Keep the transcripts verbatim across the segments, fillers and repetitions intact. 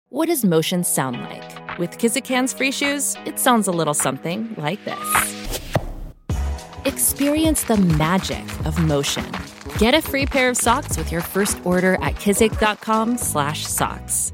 What does motion sound like? With Kizikans free shoes, it sounds a little something like this. Experience the magic of motion. Get a free pair of socks with your first order at kizik.com slash socks.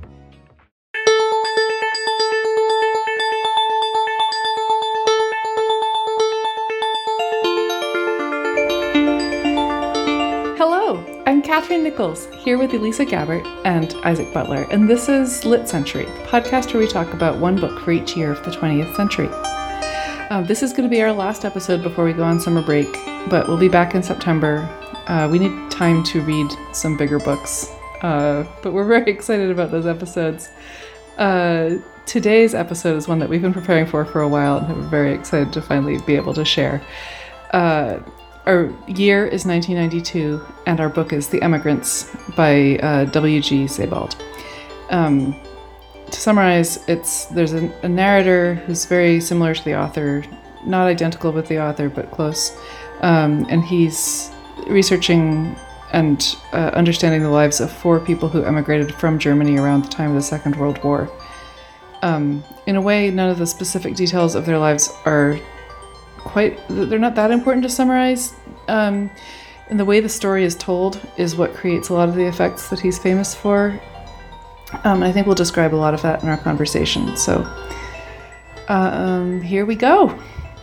Hello, I'm Catherine Nichols, here with Elisa Gabbert and Isaac Butler, and this is Lit Century, the podcast where we talk about one book for each year of the twentieth century. Uh, this is going to be our last episode before we go on summer break, but we'll be back in September. Uh, we need time to read some bigger books, uh, but we're very excited about those episodes. Uh, today's episode is one that we've been preparing for for a while, and we're very excited to finally be able to share. Uh, Our year is nineteen ninety-two, and our book is The Emigrants by uh, W G Sebald. Um, to summarize, it's there's a, a narrator who's very similar to the author, not identical with the author, but close. Um, and he's researching and uh, understanding the lives of four people who emigrated from Germany around the time of the Second World War. Um, in a way, none of the specific details of their lives are quite, they're not that important to summarize. Um, and the way the story is told is what creates a lot of the effects that he's famous for. Um, and I think we'll describe a lot of that in our conversation. So um, here we go.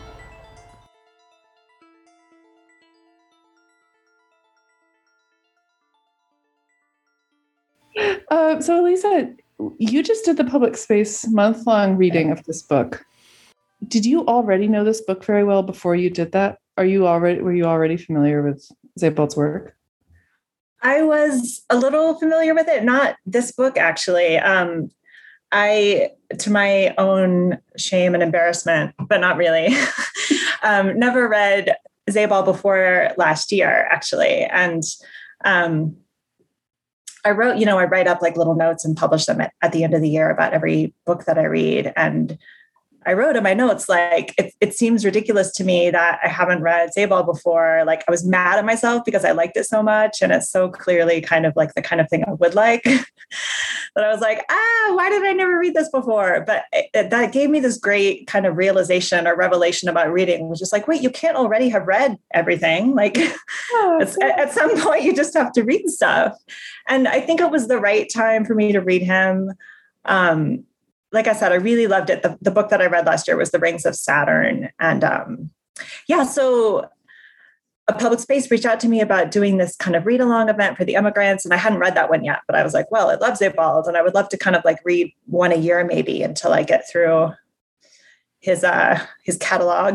Uh, so Elisa, you just did the Public Space month-long reading of this book. Did you already know this book very well before you did that? Are you already were you already familiar with Sebald's work? I was a little familiar with it, not this book actually. Um, I, to my own shame and embarrassment, but not really, um, never read Sebald before last year actually, and um, I wrote, you know, I write up like little notes and publish them at, at the end of the year about every book that I read, and I wrote in my notes, like, it, it seems ridiculous to me that I haven't read Sebald before. Like, I was mad at myself because I liked it so much. And it's so clearly kind of like the kind of thing I would like that I was like, ah, why did I never read this before? But it, it, that gave me this great kind of realization or revelation about reading, which is like, wait, you can't already have read everything. Like oh, it's, at, at some point you just have to read stuff. And I think it was the right time for me to read him. Um, Like I said, I really loved it. The, the book that I read last year was The Rings of Saturn. And um, yeah, so a Public Space reached out to me about doing this kind of read-along event for the Emigrants. And I hadn't read that one yet, but I was like, well, I love Sebald, and I would love to kind of like read one a year maybe until I get through his uh, his catalog.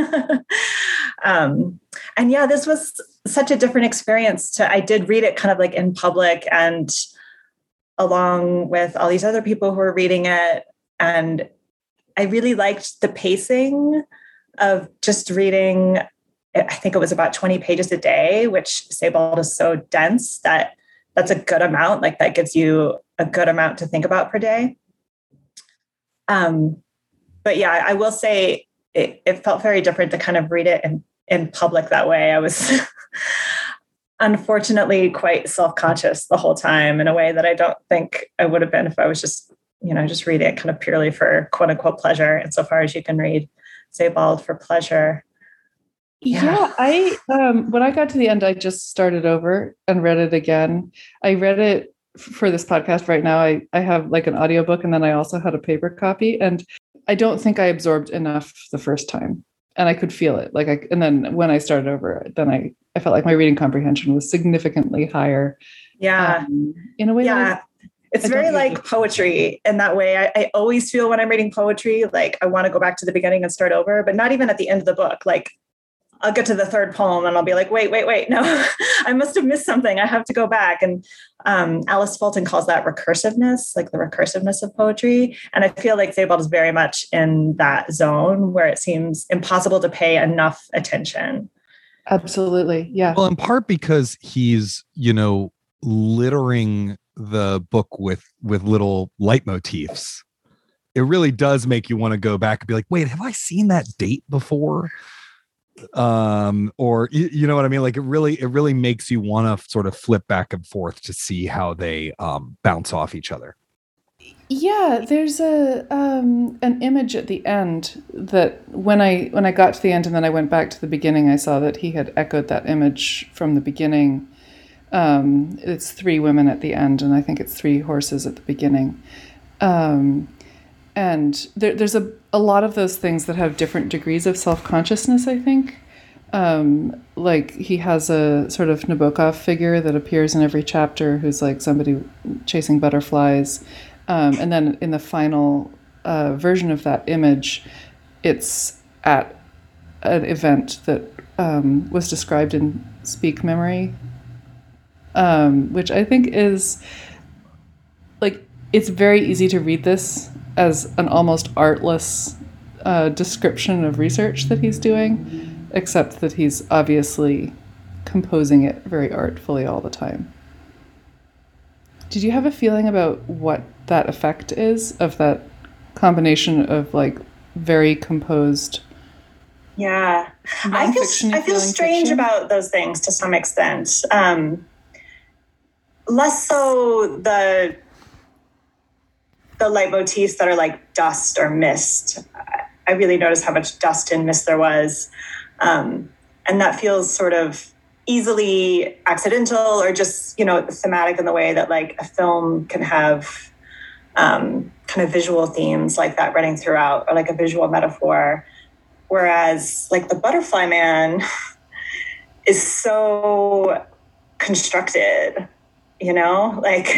um, and yeah, this was such a different experience. To I did read it kind of like in public and along with all these other people who were reading it. And I really liked the pacing of just reading. I think it was about twenty pages a day, which Sebald is so dense that that's a good amount. Like that gives you a good amount to think about per day. Um, but yeah, I will say it, it felt very different to kind of read it in, in public that way. I was unfortunately quite self-conscious the whole time in a way that I don't think I would have been if I was just, you know, just reading it kind of purely for quote unquote pleasure, insofar as you can read Sebald for pleasure. Yeah, yeah I, um, when I got to the end, I just started over and read it again. I read it for this podcast right now. I, I have like an audiobook, and then I also had a paper copy, and I don't think I absorbed enough the first time. And I could feel it. Like, I, and then when I started over, then I, I felt like my reading comprehension was significantly higher. Yeah. Um, in a way. Yeah. That I, it's I very like poetry in that way. I, I always feel when I'm reading poetry, like I want to go back to the beginning and start over, but not even at the end of the book. Like I'll get to the third poem and I'll be like, wait, wait, wait, no, I must have missed something. I have to go back. And um, Alice Fulton calls that recursiveness, like the recursiveness of poetry. And I feel like Sebald is very much in that zone where it seems impossible to pay enough attention. Absolutely. Yeah. Well, in part because he's, you know, littering the book with, with little leitmotifs. It really does make you want to go back and be like, wait, have I seen that date before? um or you, you know what I mean, like it really it really makes you want to sort of flip back and forth to see how they um bounce off each other. Yeah, there's a um, an image at the end that when I when I got to the end and then I went back to the beginning, I saw that he had echoed that image from the beginning. Um, it's three women at the end, and I think it's three horses at the beginning. Um, and there, there's a, a lot of those things that have different degrees of self-consciousness, I think. Um, like he has a sort of Nabokov figure that appears in every chapter who's like somebody chasing butterflies. Um, and then in the final uh, version of that image, it's at an event that um, was described in Speak Memory, um, which I think is like, it's very easy to read this as an almost artless uh, description of research that he's doing, except that he's obviously composing it very artfully all the time. Did you have a feeling about what that effect is of that combination of like very composed? Yeah, I feel I feel strange fiction? about those things to some extent. Um, less so the the leitmotifs that are like dust or mist. I really noticed how much dust and mist there was, um, and that feels sort of easily accidental or just, you know, thematic in the way that like a film can have um, kind of visual themes like that running throughout, or like a visual metaphor. Whereas like the Butterfly Man is so constructed, you know, like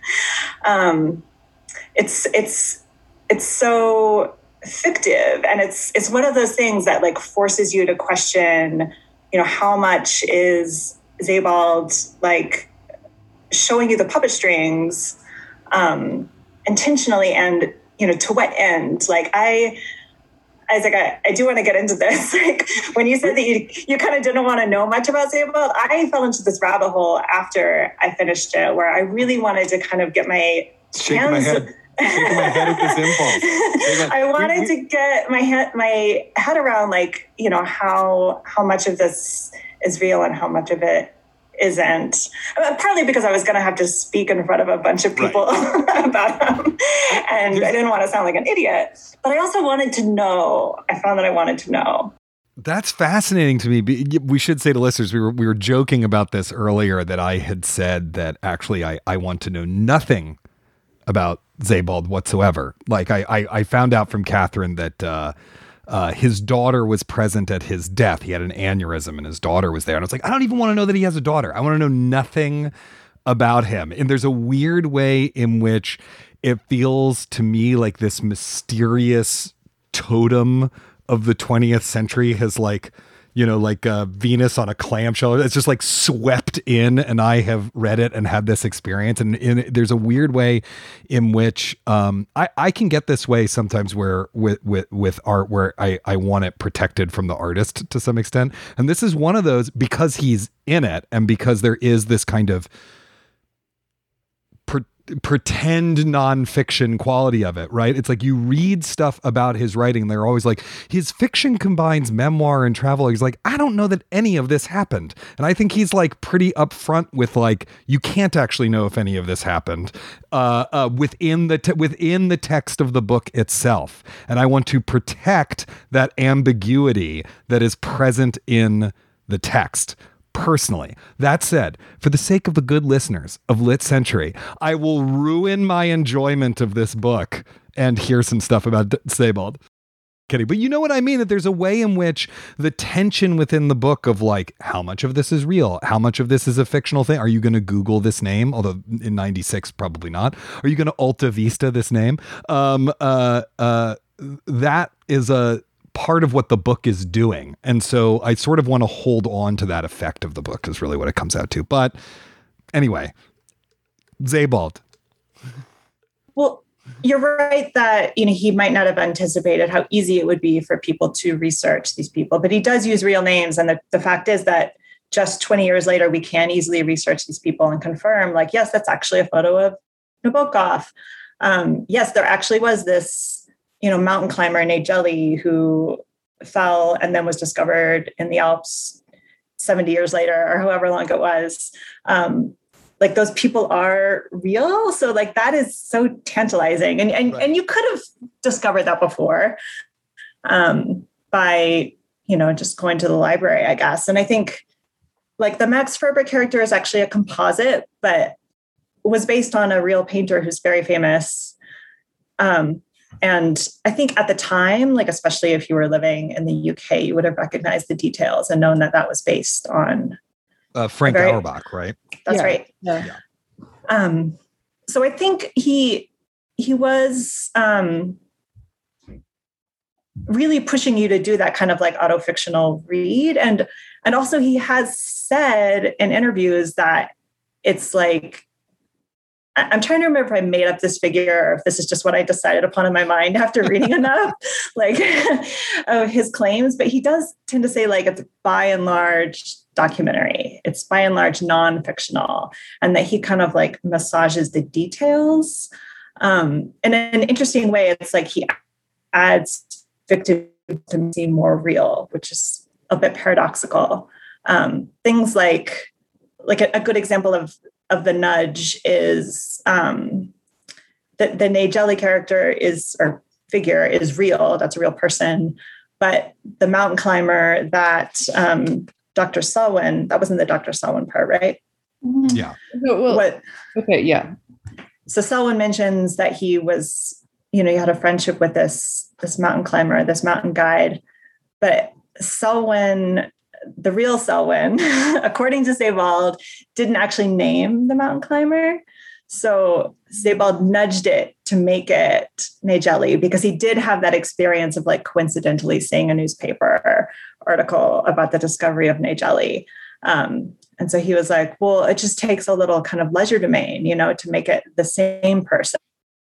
um, it's it's it's so fictive, and it's it's one of those things that like forces you to question, you know, how much is Sebald like showing you the puppet strings um, intentionally, and, you know, to what end? Like I, Isaac, I, I do want to get into this. Like when you said that you you kind of didn't want to know much about Sebald, I fell into this rabbit hole after I finished it, where I really wanted to kind of get my Shaking hands. my head. Shaking my head at this impulse. I wanted to get my head my head around, like, you know, how how much of this is real and how much of it isn't. Uh, partly because I was going to have to speak in front of a bunch of people right. about him, and There's, I didn't want to sound like an idiot. But I also wanted to know. I found that I wanted to know. That's fascinating to me. We should say to listeners, we were we were joking about this earlier, that I had said that actually I, I want to know nothing about Sebald whatsoever. Like I, I, I found out from Catherine that uh, uh, his daughter was present at his death. He had an aneurysm and his daughter was there. And I was like, I don't even want to know that he has a daughter. I want to know nothing about him. And there's a weird way in which it feels to me like this mysterious totem of the twentieth century has like, you know, like uh, Venus on a clamshell. It's just like swept in, and I have read it and had this experience. And in, there's a weird way in which um, I, I can get this way sometimes where with, with, with art where I, I want it protected from the artist to some extent. And this is one of those, because he's in it and because there is this kind of per, pretend nonfiction quality of it, right? It's like you read stuff about his writing and they're always like, his fiction combines memoir and travel. He's like, I don't know that any of this happened. And I think he's like pretty upfront with like, you can't actually know if any of this happened uh, uh, within the te- within the text of the book itself. And I want to protect that ambiguity that is present in the text. Personally. That said, for the sake of the good listeners of Lit Century, I will ruin my enjoyment of this book and hear some stuff about Sebald. Kidding. But you know what I mean? That there's a way in which the tension within the book of like, how much of this is real? How much of this is a fictional thing? Are you going to Google this name? Although in ninety-six, probably not. Are you going to Alta Vista this name? Um, uh, uh, that is a part of what the book is doing. And so I sort of want to hold on to that effect of the book is really what it comes out to. But anyway, Sebald. Well, you're right that, you know, he might not have anticipated how easy it would be for people to research these people, but he does use real names. And the, the fact is that just twenty years later, we can easily research these people and confirm, like, yes, that's actually a photo of Nabokov. Um, yes, there actually was this, you know, mountain climber, Nate Jelly, who fell and then was discovered in the Alps seventy years later, or however long it was. Um, like those people are real. So like that is so tantalizing. And and, right. and you could have discovered that before um, by, you know, just going to the library, I guess. And I think like the Max Ferber character is actually a composite, but was based on a real painter who's very famous. Um, and I think at the time, like, especially if you were living in the U K, you would have recognized the details and known that that was based on uh, Frank very, Auerbach, right? That's yeah. right. Yeah. yeah. Um, so I think he, he was um, really pushing you to do that kind of like auto-fictional read. And, and also he has said in interviews that it's like, I'm trying to remember if I made up this figure or if this is just what I decided upon in my mind after reading enough, like of his claims. But he does tend to say like it's by and large documentary. It's by and large non-fictional, and that he kind of like massages the details. Um, in an interesting way, it's like he adds fictive to seem more real, which is a bit paradoxical. Um, things like, like a, a good example of of the nudge is um, that the Nigeli character is, or figure is real. That's a real person. But the mountain climber that um, Doctor Selwyn, that wasn't the Doctor Selwyn part, right? Yeah. Well, what, okay, yeah. So Selwyn mentions that he was, you know, he had a friendship with this, this mountain climber, this mountain guide. But Selwyn, the real Selwyn, according to Sebald, didn't actually name the mountain climber. So Sebald nudged it to make it Nigeli because he did have that experience of like coincidentally seeing a newspaper article about the discovery of Nigeli. Um, and so he was like, well, it just takes a little kind of legerdemain, you know, to make it the same person.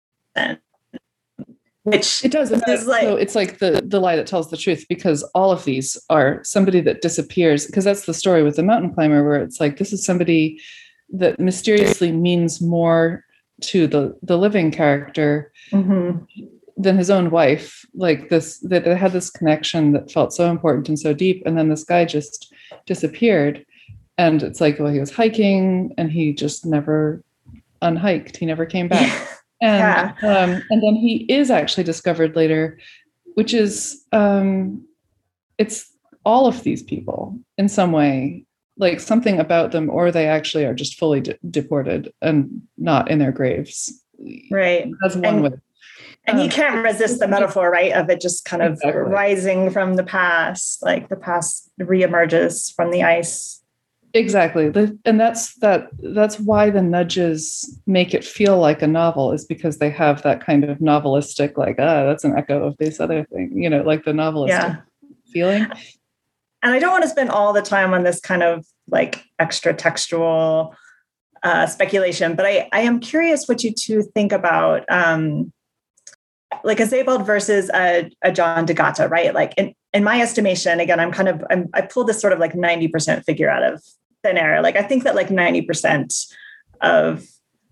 Which it does. Is like, so it's like the, the lie that tells the truth, because all of these are somebody that disappears, because that's the story with the mountain climber, where it's like, this is somebody that mysteriously means more to the, the living character mm-hmm. than his own wife. Like this, that they had this connection that felt so important and so deep. And then this guy just disappeared. And it's like, well, he was hiking and he just never unhiked. He never came back. And yeah. um, and then he is actually discovered later, which is um, it's all of these people in some way, like something about them, or they actually are just fully de- deported and not in their graves. Right. That's one and, way. And um, you can't resist the metaphor, right, of it just kind of exactly. rising from the past, like the past reemerges from the ice. Exactly. The, and that's that that's why the nudges make it feel like a novel, is because they have that kind of novelistic, like, ah, that's an echo of this other thing, you know, like the novelistic yeah. feeling. And I don't want to spend all the time on this kind of like extra textual uh, speculation, but I, I am curious what you two think about um, like a Sebald versus a, a John D'Agata, right? Like in, in my estimation, again, I'm kind of, I'm, I pulled this sort of like ninety percent figure out of thin air. Like I think that like ninety percent of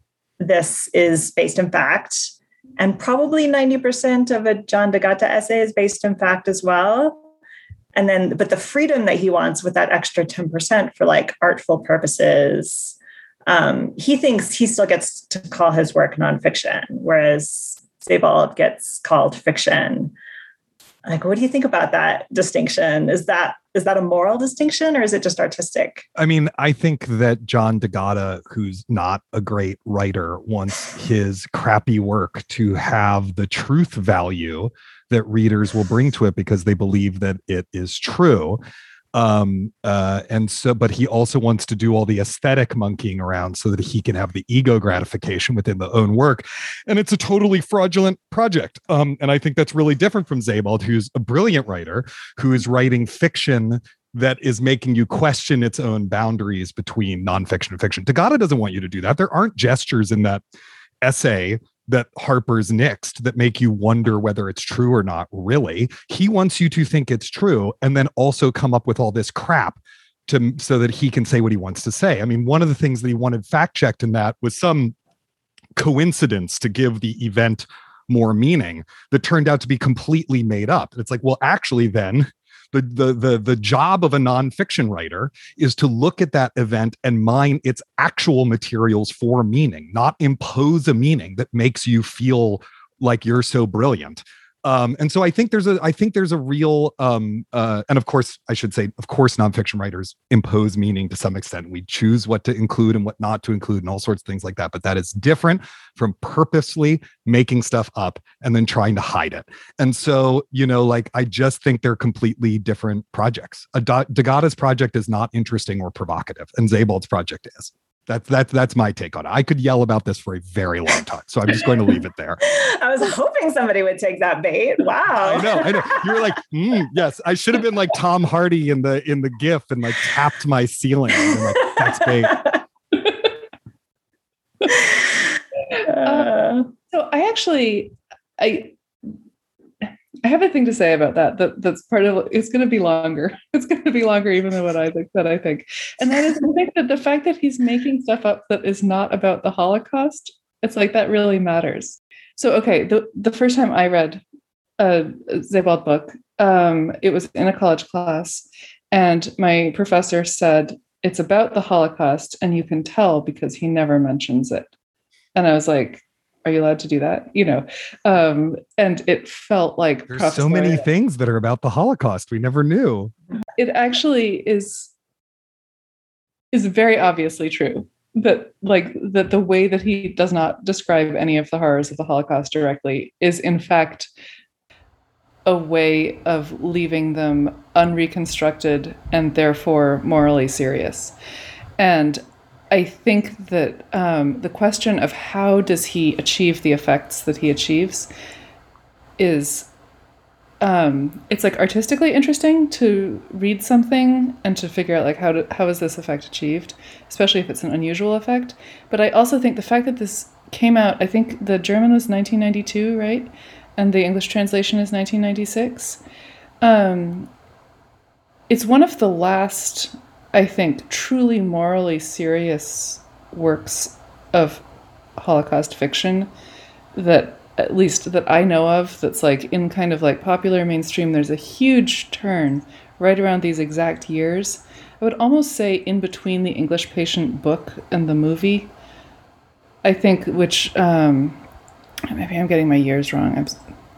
this is based in fact, and probably ninety percent of a John D'Agata essay is based in fact as well. And then, but the freedom that he wants with that extra ten percent for like artful purposes, um, he thinks he still gets to call his work nonfiction, whereas Sebald gets called fiction. Like, what do you think about that distinction? Is that is that a moral distinction, or is it just artistic? I mean, I think that John D'Agata, who's not a great writer, wants his crappy work to have the truth value that readers will bring to it because they believe that it is true. Um, uh, and so, but he also wants to do all the aesthetic monkeying around so that he can have the ego gratification within the own work. And it's a totally fraudulent project. Um, and I think that's really different from Sebald, who's a brilliant writer, who is writing fiction that is making you question its own boundaries between nonfiction and fiction. D'Agata doesn't want you to do that. There aren't gestures in that essay that Harper's nixed that make you wonder whether it's true or not, really. He wants you to think it's true and then also come up with all this crap to so that he can say what he wants to say. I mean, one of the things that he wanted fact-checked in that was some coincidence to give the event more meaning that turned out to be completely made up. It's like, well, actually then The, the, the, the job of a nonfiction writer is to look at that event and mine its actual materials for meaning, not impose a meaning that makes you feel like you're so brilliant. Um, and so I think there's a, I think there's a real, um, uh, and of course, I should say, of course, nonfiction writers impose meaning to some extent. We choose what to include and what not to include and all sorts of things like that. But that is different from purposely making stuff up and then trying to hide it. And so, you know, like, I just think they're completely different projects. A Degada's project is not interesting or provocative, and Sebald's project is. That's that's that's my take on it. I could yell about this for a very long time, so I'm just going to leave it there. I was hoping somebody would take that bait. Wow. I know, I know. You were like, mm, yes. I should have been like Tom Hardy in the in the GIF and like tapped my ceiling and been like, that's bait. Uh, so I actually, I. I have a thing to say about that. That that's part of. It's going to be longer. It's going to be longer, even than what I think. That I think, and that is, I think that the fact that he's making stuff up that is not about the Holocaust. It's like that really matters. So, okay, the the first time I read a Sebald book, um, it was in a college class, and my professor said it's about the Holocaust, and you can tell because he never mentions it. And I was like, are you allowed to do that? You know, um, and it felt like there's so many things that are about the Holocaust we never knew. It actually is is very obviously true that, like, that the way that he does not describe any of the horrors of the Holocaust directly is in fact a way of leaving them unreconstructed and therefore morally serious. And I think that um, the question of how does he achieve the effects that he achieves is, um, it's like artistically interesting to read something and to figure out like how to, how is this effect achieved, especially if it's an unusual effect. But I also think the fact that this came out, I think the German was nineteen ninety-two, right? And the English translation is nineteen ninety-six. Um, it's one of the last, I think, truly morally serious works of Holocaust fiction that, at least that I know of, that's like in kind of like popular mainstream. There's a huge turn right around these exact years. I would almost say in between the English Patient book and the movie, I think, which, um, maybe I'm getting my years wrong. I'm,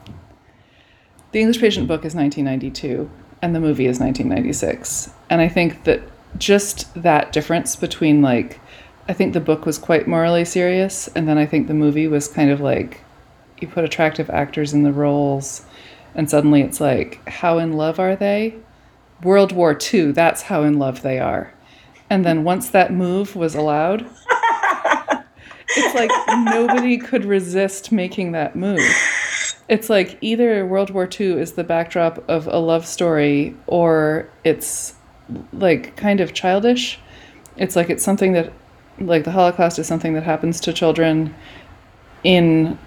the English Patient book is nineteen ninety-two and the movie is nineteen ninety-six. And I think that just that difference between, like, I think the book was quite morally serious, and then I think the movie was kind of like, you put attractive actors in the roles, and suddenly it's like, how in love are they? World War Two, that's how in love they are. And then once that move was allowed, it's like nobody could resist making that move. It's like either World War Two is the backdrop of a love story, or it's like kind of childish. It's like it's something that, like, the Holocaust is something that happens to children in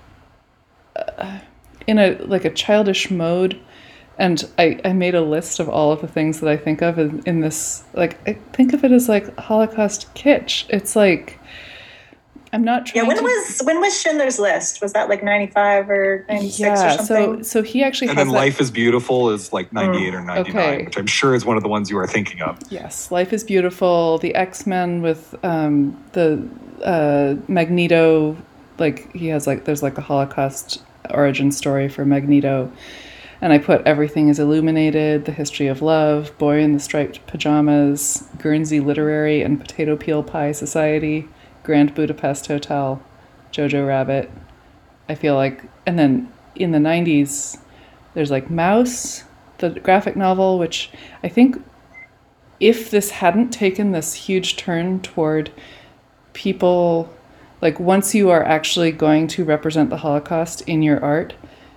uh, in a like a childish mode. And I, I made a list of all of the things that I think of in, in this, like, I think of it as like Holocaust kitsch. It's like, I'm not trying Yeah, when to... was when was Schindler's List? Was that like ninety-five or ninety-six yeah, or something? So so he actually and has then that... Life is Beautiful is like ninety-eight mm. or ninety-nine, okay. Which I'm sure is one of the ones you are thinking of. Yes, Life is Beautiful, the X-Men with um, the uh, Magneto, like he has like, there's like a Holocaust origin story for Magneto. And I put Everything is Illuminated, The History of Love, Boy in the Striped Pajamas, Guernsey Literary and Potato Peel Pie Society, Grand Budapest Hotel, Jojo Rabbit. I feel like, and then in the nineties, there's like Mouse, the graphic novel, which I think if this hadn't taken this huge turn toward people, like once you are actually going to represent the Holocaust in your art,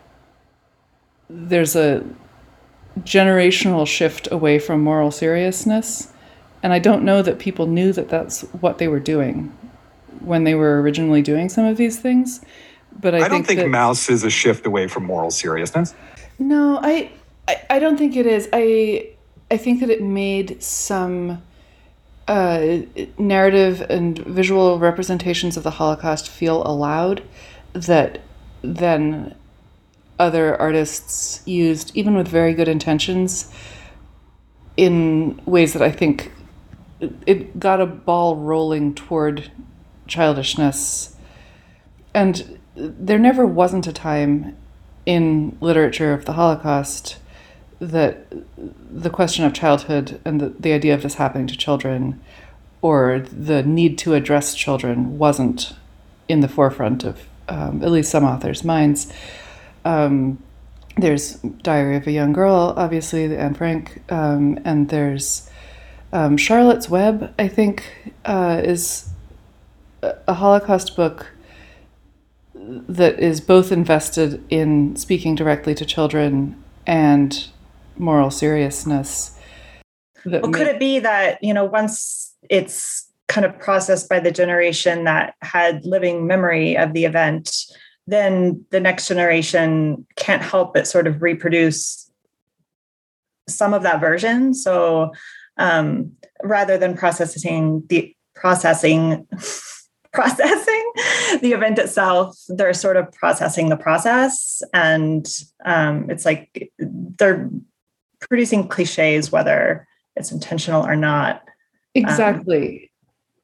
there's a generational shift away from moral seriousness. And I don't know that people knew that that's what they were doing when they were originally doing some of these things. But I, I think don't think that, Mouse is a shift away from moral seriousness. No, I, I, I don't think it is. I, I think that it made some uh, narrative and visual representations of the Holocaust feel allowed that then other artists used, even with very good intentions, in ways that I think it got a ball rolling toward childishness. And there never wasn't a time in literature of the Holocaust that the question of childhood and the, the idea of this happening to children or the need to address children wasn't in the forefront of um, at least some authors' minds. Um, there's Diary of a Young Girl, obviously, the Anne Frank, um, and there's um, Charlotte's Web, I think, uh, is a Holocaust book that is both invested in speaking directly to children and moral seriousness. That well, may- could it be that, you know, once it's kind of processed by the generation that had living memory of the event, then the next generation can't help but sort of reproduce some of that version. So um, rather than processing the processing processing the event itself, they're sort of processing the process. And um, it's like they're producing cliches, whether it's intentional or not. Exactly. Um,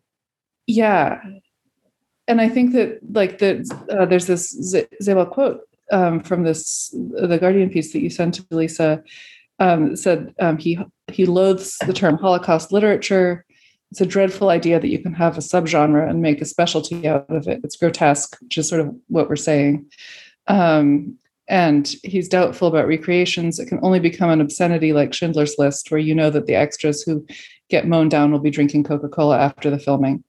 yeah. And I think that like the, uh, there's this Z- Zabel quote um, from this, the Guardian piece that you sent to Lisa, um, said um, he, he loathes the term Holocaust literature. It's a dreadful idea that you can have a subgenre and make a specialty out of it. It's grotesque, which is sort of what we're saying. Um, and he's doubtful about recreations. It can only become an obscenity like Schindler's List, where you know that the extras who get mown down will be drinking Coca-Cola after the filming.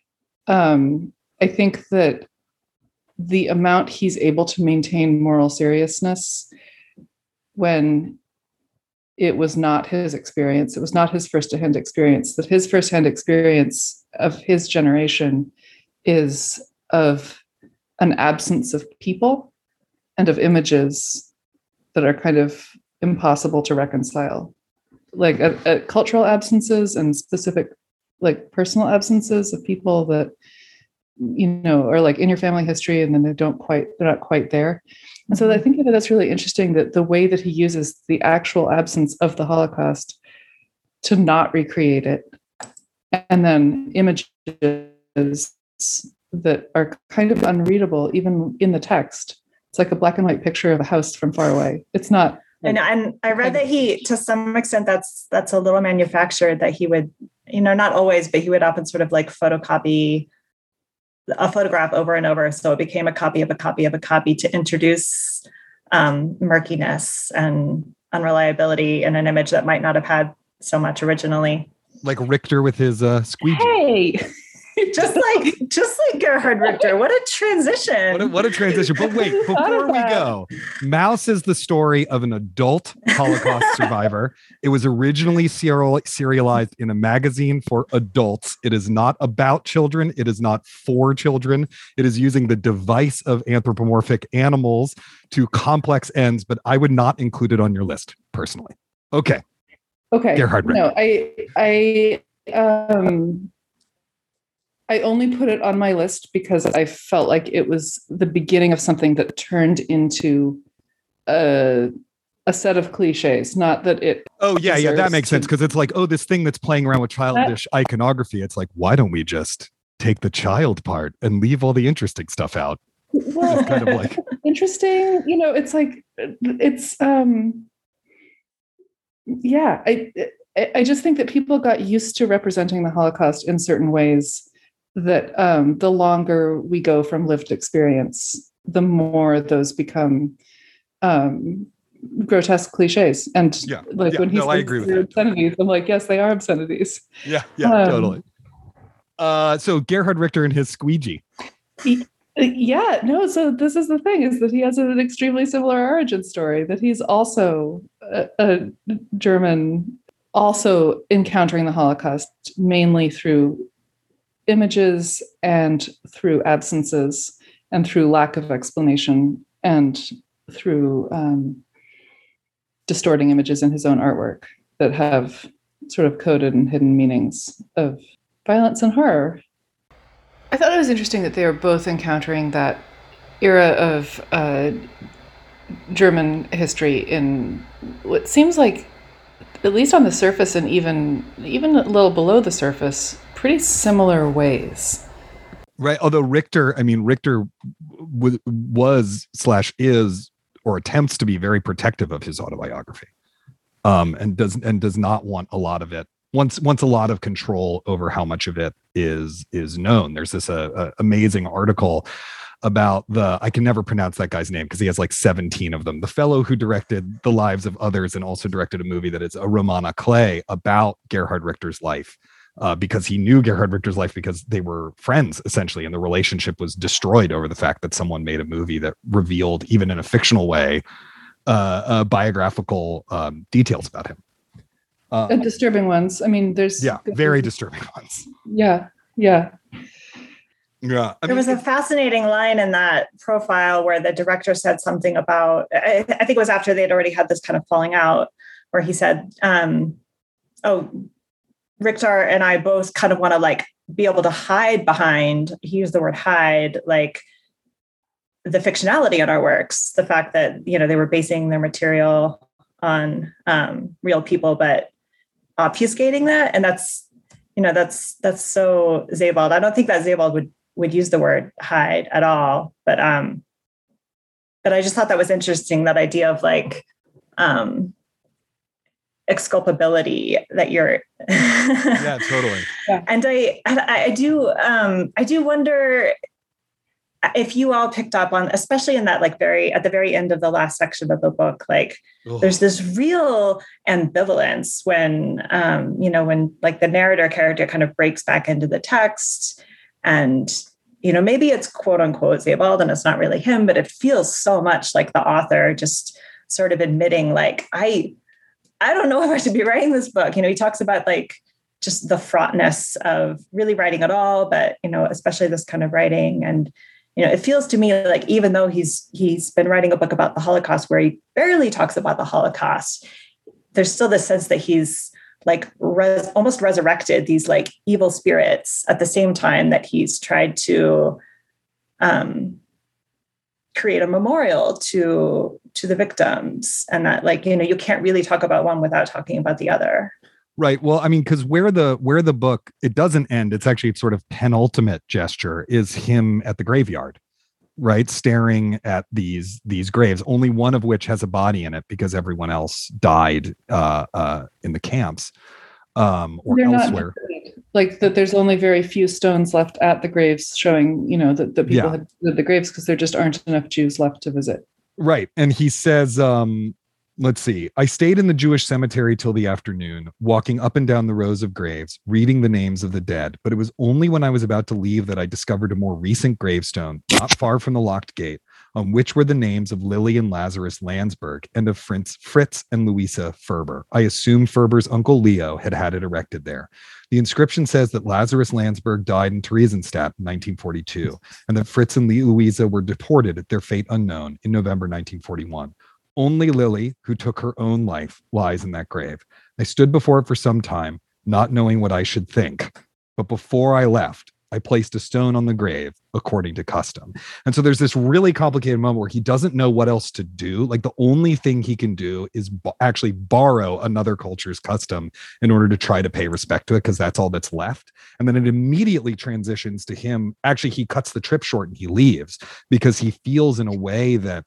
Um, I think that the amount he's able to maintain moral seriousness when it was not his experience, it was not his first-hand experience, that his first-hand experience of his generation is of an absence of people and of images that are kind of impossible to reconcile. Like uh, uh, cultural absences and specific like personal absences of people that, you know, are like in your family history and then they don't quite, they're not quite there. And so I think that that's really interesting, that the way that he uses the actual absence of the Holocaust to not recreate it, and then images that are kind of unreadable, even in the text. It's like a black and white picture of a house from far away. It's not. And, and I read that he, to some extent, that's that's a little manufactured, that he would, you know, not always, but he would often sort of like photocopy a photograph over and over. So it became a copy of a copy of a copy to introduce um, murkiness and unreliability in an image that might not have had so much originally. Like Richter with his uh, squeegee. Hey! just like just like Gerhard Richter. What a transition. What a, what a transition. But wait, before we go, Maus is the story of an adult Holocaust survivor. It was originally serial, serialized in a magazine for adults. It is not about children. It is not for children. It is using the device of anthropomorphic animals to complex ends, but I would not include it on your list personally. Okay. Okay. Gerhard Richter. No, I I um I only put it on my list because I felt like it was the beginning of something that turned into a, a set of cliches. Not that it. Oh, yeah, yeah, that makes to, sense. Because it's like, oh, this thing that's playing around with childish that, iconography. It's like, why don't we just take the child part and leave all the interesting stuff out? Well, it's kind of like interesting. You know, it's like, it's, um, yeah, I, I just think that people got used to representing the Holocaust in certain ways, that um, the longer we go from lived experience, the more those become um, grotesque cliches. And yeah, like yeah, when he no, says I agree with obscenities, I'm like, yes, they are obscenities. Yeah, yeah, um, totally. Uh, so Gerhard Richter and his squeegee. He, yeah, no, so this is the thing, is that he has an extremely similar origin story, that he's also a, a German, also encountering the Holocaust mainly through images and through absences and through lack of explanation and through um, distorting images in his own artwork that have sort of coded and hidden meanings of violence and horror. I thought it was interesting that they were both encountering that era of uh, German history in what seems like, at least on the surface and even even a little below the surface, pretty similar ways. Right. Although Richter, I mean, Richter w- was slash is or attempts to be very protective of his autobiography, um, and does and does not want a lot of it. Once wants a lot of control over how much of it is is known. There's this uh, uh, amazing article about the, I can never pronounce that guy's name because he has like seventeen of them. The fellow who directed The Lives of Others and also directed a movie that is a roman à clef about Gerhard Richter's life, uh, because he knew Gerhard Richter's life because they were friends essentially, and the relationship was destroyed over the fact that someone made a movie that revealed, even in a fictional way, uh, uh, biographical um, details about him. Uh, and disturbing ones. I mean, there's yeah, very disturbing ones. Yeah, yeah. Yeah, I there mean, was a fascinating line in that profile where the director said something about, I, I think it was after they'd already had this kind of falling out, where he said, um, oh, Richter and I both kind of want to like be able to hide behind, he used the word hide, like the fictionality in our works, the fact that, you know, they were basing their material on um, real people, but obfuscating that. And that's, you know, that's, that's so Sebald. I don't think that Sebald would, would use the word hide at all, but, um, but I just thought that was interesting, that idea of like, um, exculpability that you're, yeah, totally. Yeah. And I, I, I do, um, I do wonder if you all picked up on, especially in that, like very, at the very end of the last section of the book, like Ugh. There's this real ambivalence when, um, you know, when like the narrator character kind of breaks back into the text and, you know, maybe it's quote unquote Sebald and it's not really him, but it feels so much like the author just sort of admitting like, I, I don't know if I should be writing this book. You know, he talks about like just the fraughtness of really writing at all, but, you know, especially this kind of writing. And, you know, it feels to me like even though he's he's been writing a book about the Holocaust where he barely talks about the Holocaust, there's still this sense that he's like res, almost resurrected these like evil spirits at the same time that he's tried to um, create a memorial to to the victims, and that like, you know, you can't really talk about one without talking about the other. Right. Well, I mean, because where the where the book, it doesn't end. It's actually its sort of penultimate gesture is him at the graveyard, right? Staring at these these graves, only one of which has a body in it because everyone else died uh, uh, in the camps um, or They're elsewhere. Like that, there's only very few stones left at the graves, showing, you know, that the people yeah. had visited the graves because there just aren't enough Jews left to visit. Right. And he says, um, let's see. I stayed in the Jewish cemetery till the afternoon, walking up and down the rows of graves, reading the names of the dead. But it was only when I was about to leave that I discovered a more recent gravestone, not far from the locked gate, on which were the names of Lily and Lazarus Landsberg and of Fritz, Fritz and Louisa Ferber. I assumed Ferber's uncle Leo had had it erected there. The inscription says that Lazarus Landsberg died in Theresienstadt in nineteen forty-two, and that Fritz and Louisa were deported, their fate unknown, in November nineteen forty-one. Only Lily, who took her own life, lies in that grave. I stood before it for some time, not knowing what I should think. But before I left, I placed a stone on the grave according to custom. And so there's this really complicated moment where he doesn't know what else to do. Like the only thing he can do is b- actually borrow another culture's custom in order to try to pay respect to it, because that's all that's left. And then it immediately transitions to him. Actually, he cuts the trip short and he leaves because he feels in a way that,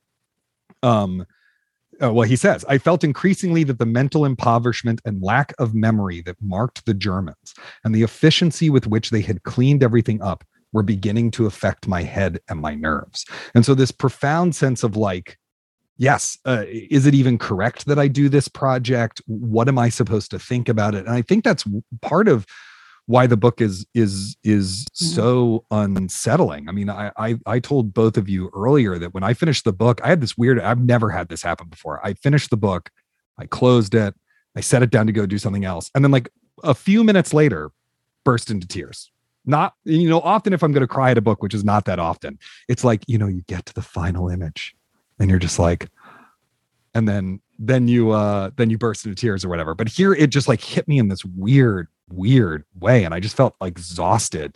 um, Uh, well, he says, I felt increasingly that the mental impoverishment and lack of memory that marked the Germans and the efficiency with which they had cleaned everything up were beginning to affect my head and my nerves. And so this profound sense of like, yes, uh, is it even correct that I do this project? What am I supposed to think about it? And I think that's part of why the book is is is so unsettling. I mean, I, I I told both of you earlier that when I finished the book, I had this weird, I've never had this happen before. I finished the book, I closed it, I set it down to go do something else. And then like a few minutes later, burst into tears. Not, you know, often if I'm going to cry at a book, which is not that often, it's like, you know, you get to the final image and you're just like, and then then you uh then you burst into tears or whatever. But here it just like hit me in this weird weird way, and I just felt like exhausted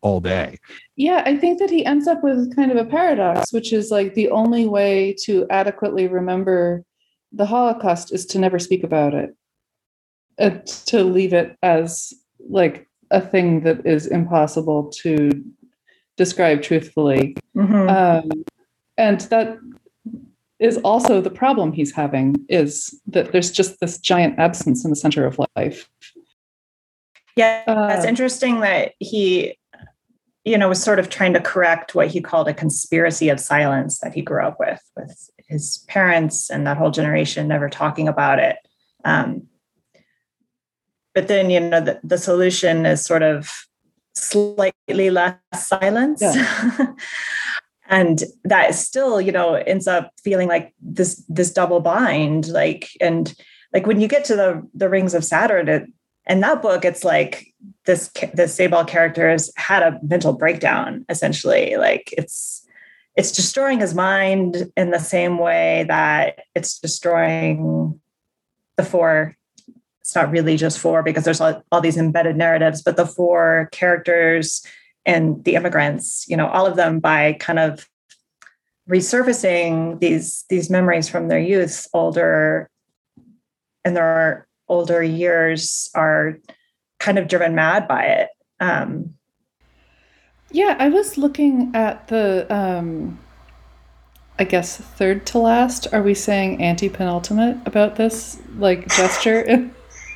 all day. Yeah, I think that he ends up with kind of a paradox, which is like the only way to adequately remember the Holocaust is to never speak about it, uh, to leave it as like a thing that is impossible to describe truthfully. Mm-hmm. Um, and that is also the problem he's having, is that there's just this giant absence in the center of life. Yeah, Uh, it's interesting that he, you know, was sort of trying to correct what he called a conspiracy of silence that he grew up with, with his parents and that whole generation never talking about it. Um, but then, you know, the, the solution is sort of slightly less silence. Yeah. And that still, you know, ends up feeling like this, this double bind, like, and like when you get to the, the Rings of Saturn, it, in that book, it's like this, this Sabal character has had a mental breakdown, essentially. Like it's, it's destroying his mind in the same way that it's destroying the four. It's not really just four because there's all, all these embedded narratives, but the four characters and the immigrants, you know, all of them by kind of resurfacing these, these memories from their youth, older, and their older years are kind of driven mad by it. Um, yeah, I was looking at the, um, I guess, third to last. Are we saying anti-penultimate about this, like, gesture?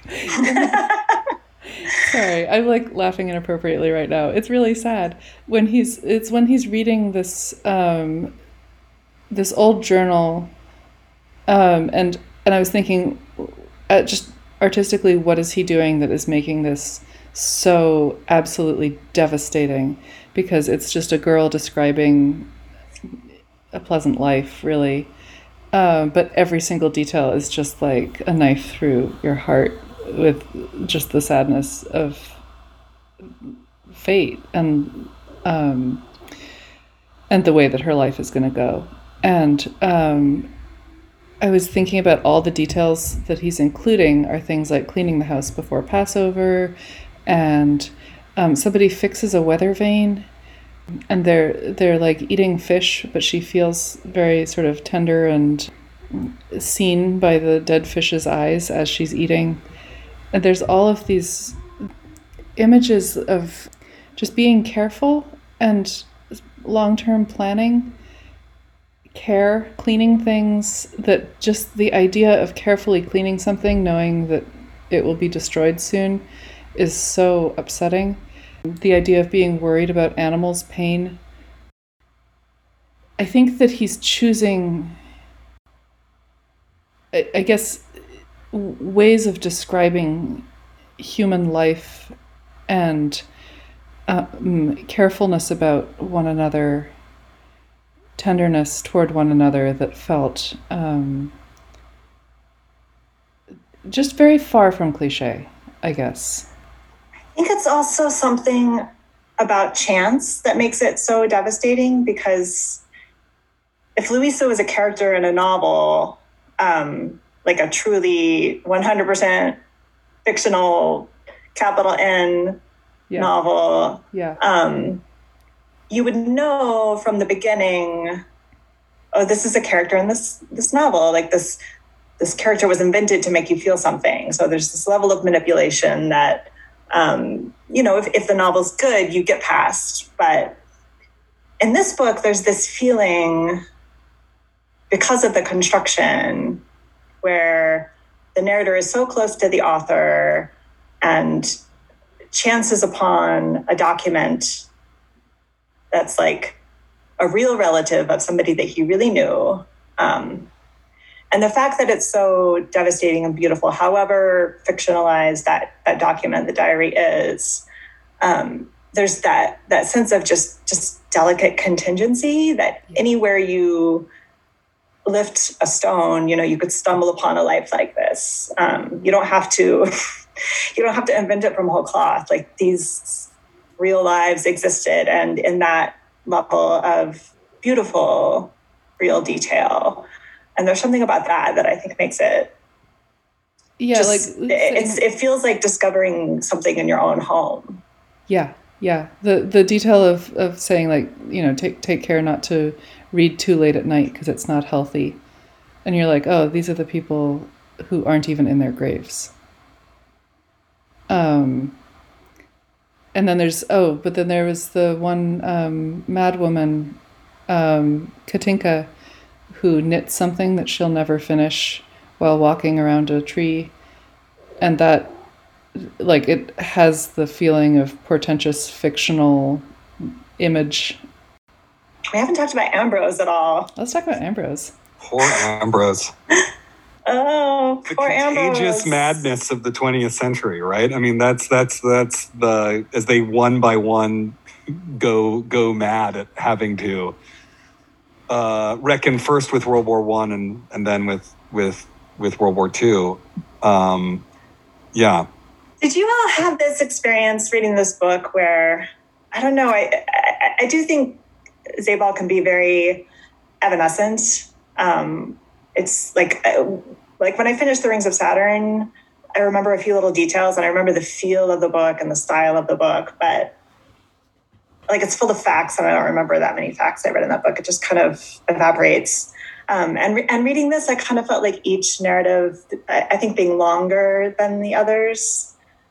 Sorry, I'm like laughing inappropriately right now. It's really sad when he's it's when he's reading this um, this old journal, um, and and I was thinking, uh, just artistically, what is he doing that is making this so absolutely devastating? Because it's just a girl describing a pleasant life, really, um, but every single detail is just like a knife through your heart, with just the sadness of fate and um, and the way that her life is going to go. And um, I was thinking about all the details that he's including are things like cleaning the house before Passover, and um, somebody fixes a weather vane, and they're they're like eating fish, but she feels very sort of tender and seen by the dead fish's eyes as she's eating. And there's all of these images of just being careful and long-term planning, care, cleaning things, that just the idea of carefully cleaning something, knowing that it will be destroyed soon, is so upsetting. The idea of being worried about animals' pain. I think that he's choosing, I, I guess, ways of describing human life and um, carefulness about one another, tenderness toward one another that felt um, just very far from cliche, I guess. I think it's also something about chance that makes it so devastating, because if Louisa was a character in a novel, um, like a truly one hundred percent fictional, capital N yeah. novel, yeah. um, you would know from the beginning, oh, this is a character in this this novel. Like this, this character was invented to make you feel something. So there's this level of manipulation that, um, you know, if, if the novel's good, you get past. But in this book, there's this feeling, because of the construction, where the narrator is so close to the author and chances upon a document that's like a real relative of somebody that he really knew. Um, and the fact that it's so devastating and beautiful, however fictionalized that, that document, the diary is, um, there's that, that sense of just, just delicate contingency that anywhere you lift a stone, you know, you could stumble upon a life like this. Um, you don't have to, you don't have to invent it from whole cloth. Like, these real lives existed, and in that level of beautiful, real detail. And there's something about that that I think makes it, yeah, just, like it's, it feels like discovering something in your own home. Yeah, Yeah, the the detail of, of saying like, you know, take take care not to read too late at night because it's not healthy. And you're like, oh, these are the people who aren't even in their graves. Um, and then there's, oh, but then there was the one um, mad woman, um, Katinka, who knits something that she'll never finish while walking around a tree. And that, like, it has the feeling of portentous fictional image. We haven't talked about Ambrose at all. Let's talk about Ambrose. Poor Ambrose. Oh, The poor contagious Ambrose. madness of the twentieth century, right? I mean, that's that's that's the as they one by one go go mad at having to uh, reckon first with World War One and and then with with with World War Two. Um, yeah. Did you all have this experience reading this book where, I don't know, I I, I do think Zabal can be very evanescent. Um, it's like, like when I finished The Rings of Saturn, I remember a few little details and I remember the feel of the book and the style of the book, but like it's full of facts and I don't remember that many facts I read in that book. It just kind of evaporates. Um, and, and reading this, I kind of felt like each narrative, I, I think being longer than the others,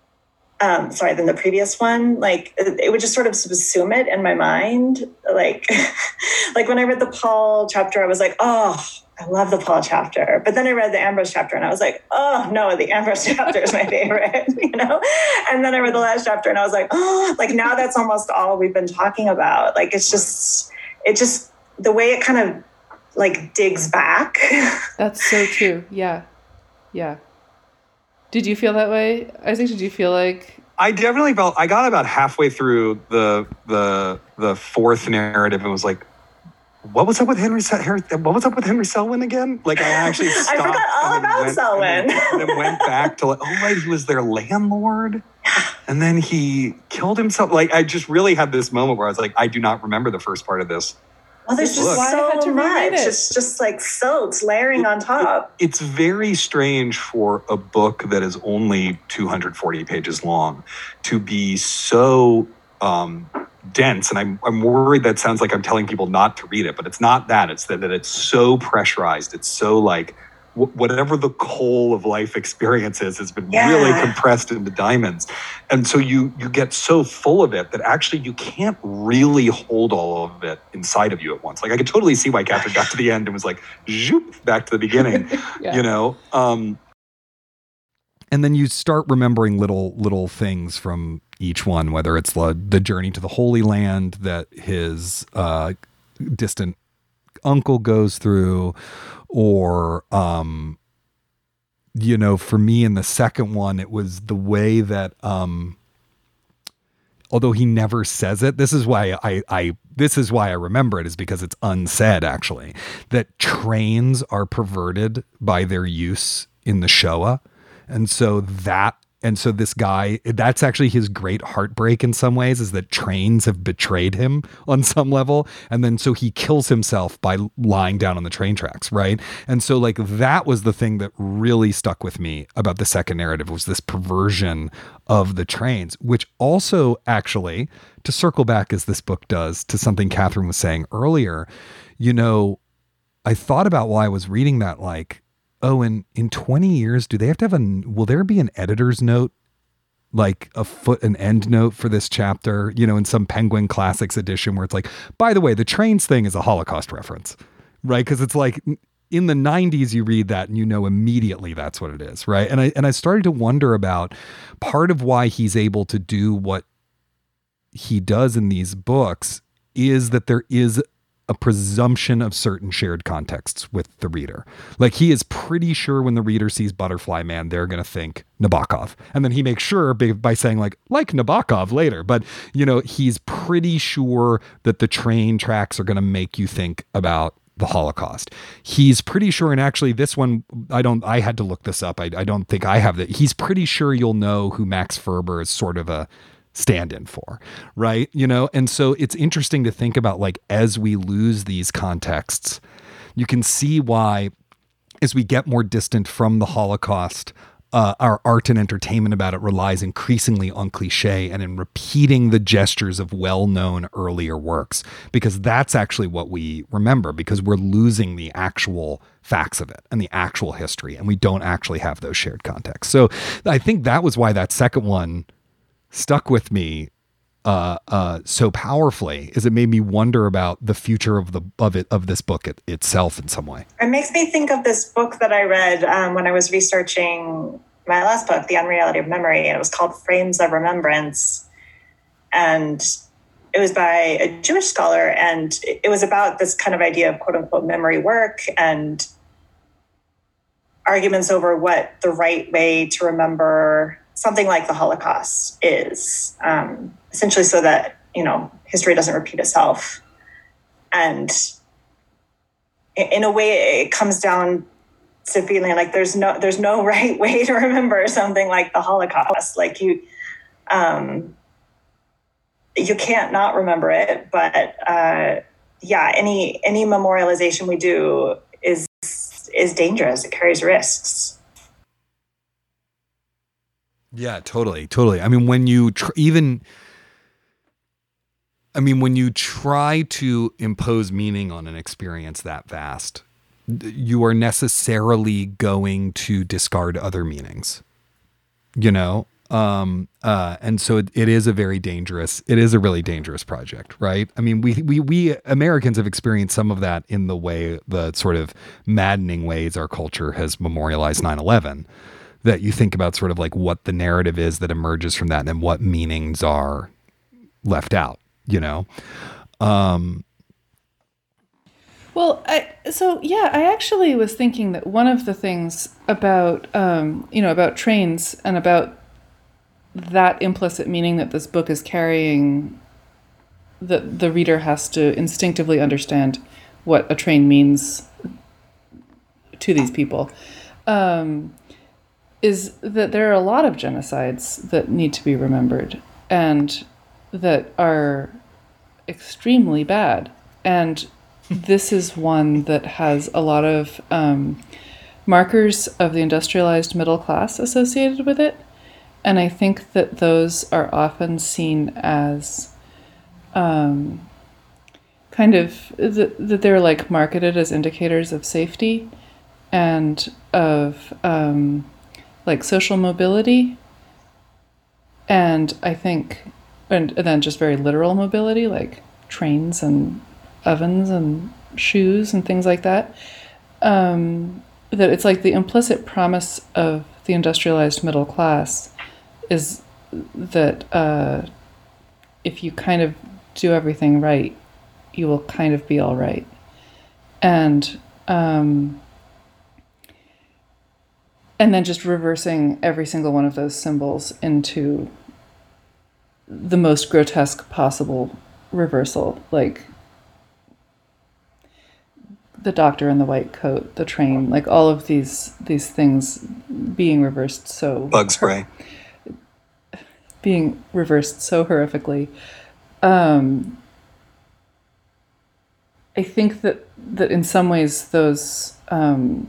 um, sorry, than the previous one, like it, it would just sort of subsume it in my mind. Like, like when I read the Paul chapter, I was like, oh, I love the Paul chapter. But then I read the Ambrose chapter and I was like, oh no, the Ambrose chapter is my favorite, you know? And then I read the last chapter and I was like, oh, like now that's almost all we've been talking about. Like, it's just, it just, the way it kind of like digs back. That's so true. Yeah. Yeah. Did you feel that way? Isaac, did you feel like... I definitely felt, I got about halfway through the the the fourth narrative and was like, what was up with Henry, what was up with Henry Selwyn again? Like I actually stopped. I forgot all and then about went, Selwyn. And then, and then went back to like, oh right, he was their landlord. And then he killed himself. Like I just really had this moment where I was like, I do not remember the first part of this. Well, there's just Why I had so to reread much. it. It's just like silt layering on top. It, it's very strange for a book that is only two hundred forty pages long to be so um, dense. And I'm, I'm worried that sounds like I'm telling people not to read it, but it's not that. It's that, that it's so pressurized. It's so like w- whatever the coal of life experience is has been Yeah. really compressed into diamonds. And so you you get so full of it that actually you can't really hold all of it inside of you at once. Like I could totally see why Catherine got to the end and was like, zoop, back to the beginning, Yeah. you know? Um, and then you start remembering little little things from each one, whether it's the, the journey to the Holy Land that his uh, distant uncle goes through, or um, you know, for me in the second one, it was the way that um, although he never says it, this is why I, I this is why I remember it, is because it's unsaid actually, that trains are perverted by their use in the Shoah. And so that, and so this guy, that's actually his great heartbreak in some ways, is that trains have betrayed him on some level. And then so he kills himself by lying down on the train tracks, right? And so like that was the thing that really stuck with me about the second narrative, was this perversion of the trains, which also actually, to circle back as this book does to something Catherine was saying earlier, you know, I thought about while I was reading that, like, oh, and in twenty years, do they have to have a, will there be an editor's note, like a foot, an end note for this chapter, you know, in some Penguin Classics edition where it's like, by the way, the trains thing is a Holocaust reference, right? Because it's like in the nineties, you read that and you know immediately that's what it is, right? And I, and I started to wonder about part of why he's able to do what he does in these books is that there is a presumption of certain shared contexts with the reader. Like he is pretty sure when the reader sees Butterfly Man, they're going to think Nabokov. And then he makes sure by, by saying like, like Nabokov later, but you know, he's pretty sure that the train tracks are going to make you think about the Holocaust. He's pretty sure, and actually this one, I don't, I had to look this up. I, I don't think I have that. He's pretty sure you'll know who Max Ferber is sort of a stand-in for, right? You know, and so it's interesting to think about, like, as we lose these contexts, you can see why, as we get more distant from the Holocaust, uh, our art and entertainment about it relies increasingly on cliche and in repeating the gestures of well-known earlier works, because that's actually what we remember, because we're losing the actual facts of it and the actual history, and we don't actually have those shared contexts. So I think that was why that second one stuck with me uh, uh, so powerfully, is it made me wonder about the future of the of it of this book it, itself in some way. It makes me think of this book that I read um, when I was researching my last book, The Unreality of Memory. It was called Frames of Remembrance, and it was by a Jewish scholar, and it was about this kind of idea of quote unquote memory work and arguments over what the right way to remember something like the Holocaust is, um, essentially so that, you know, history doesn't repeat itself. And in a way, it comes down to feeling like there's no there's no right way to remember something like the Holocaust. Like you, um, you can't not remember it. But uh, yeah, any any memorialization we do is is dangerous. It carries risks. Yeah, totally, totally. I mean, when you tr- even, I mean, when you try to impose meaning on an experience that vast, you are necessarily going to discard other meanings, you know? Um, uh, and so it, it is a very dangerous, it is a really dangerous project, right? I mean, we, we, we Americans have experienced some of that in the way, the sort of maddening ways our culture has memorialized nine eleven. That you think about sort of like what the narrative is that emerges from that and then what meanings are left out, you know? Um, well, I, so yeah, I actually was thinking that one of the things about, um, you know, about trains and about that implicit meaning that this book is carrying, that the reader has to instinctively understand what a train means to these people. Um, is that there are a lot of genocides that need to be remembered and that are extremely bad. And this is one that has a lot of um, markers of the industrialized middle class associated with it. And I think that those are often seen as um, kind of, that, that they're like marketed as indicators of safety and of um, like social mobility, and I think, and, and then just very literal mobility, like trains and ovens and shoes and things like that. Um, that it's like the implicit promise of the industrialized middle class is that uh, if you kind of do everything right, you will kind of be all right. And um, And then just reversing every single one of those symbols into the most grotesque possible reversal, like the doctor in the white coat, the train, like all of these these things being reversed so bug spray, being reversed so horrifically. Um, I think that that in some ways those. Um,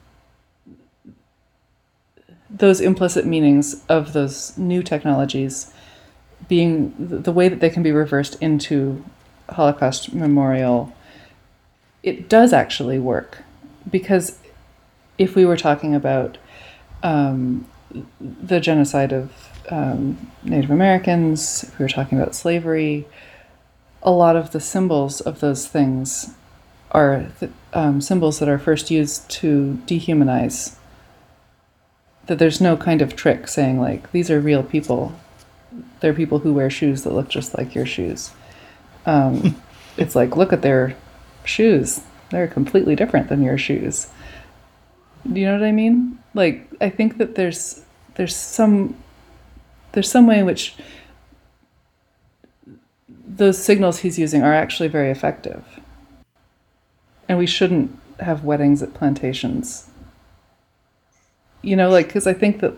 those implicit meanings of those new technologies being the way that they can be reversed into Holocaust memorial, it does actually work. Because if we were talking about um, the genocide of um, Native Americans, if we were talking about slavery, a lot of the symbols of those things are the, um, symbols that are first used to dehumanize. That there's no kind of trick saying like, these are real people. They're people who wear shoes that look just like your shoes. Um, it's like, look at their shoes. They're completely different than your shoes. Do you know what I mean? Like, I think that there's there's some there's some way in which those signals he's using are actually very effective. And we shouldn't have weddings at plantations. You know, like, because I think that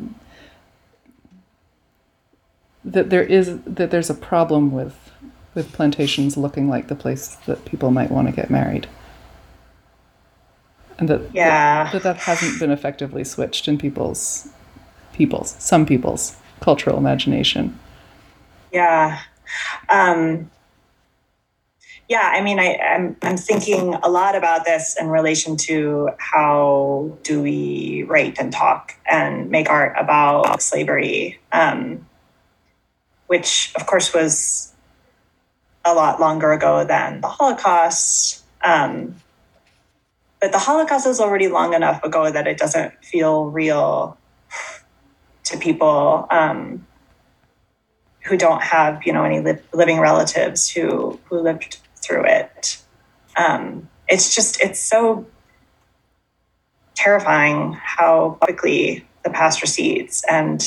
that there is that there's a problem with with plantations looking like the place that people might want to get married. and that yeah. that, that that hasn't been effectively switched in people's people's some people's cultural imagination. Yeah. Um, yeah, I mean, I, I'm, I'm thinking a lot about this in relation to how do we write and talk and make art about slavery, um, which, of course, was a lot longer ago than the Holocaust. Um, but the Holocaust is already long enough ago that it doesn't feel real to people um, who don't have, you know, any li- living relatives who who lived through it. Um, it's just, it's so terrifying how quickly the past recedes, and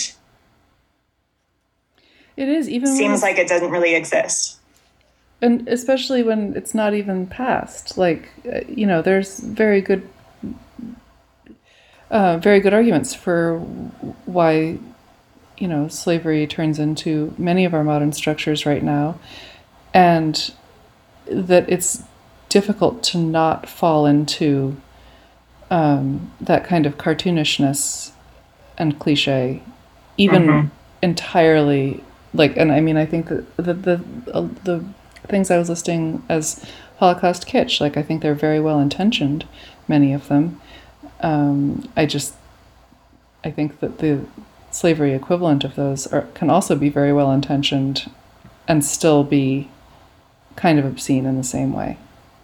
it is even seems like it doesn't really exist. And especially when it's not even past. Like, you know, there's very good, uh, very good arguments for why, you know, slavery turns into many of our modern structures right now, and that it's difficult to not fall into um, that kind of cartoonishness and cliche, even mm-hmm. entirely. Like, and I mean, I think that the the uh, the things I was listing as Holocaust kitsch, like, I think they're very well intentioned, many of them. Um, I just, I think that the slavery equivalent of those are, can also be very well intentioned and still be kind of obscene in the same way.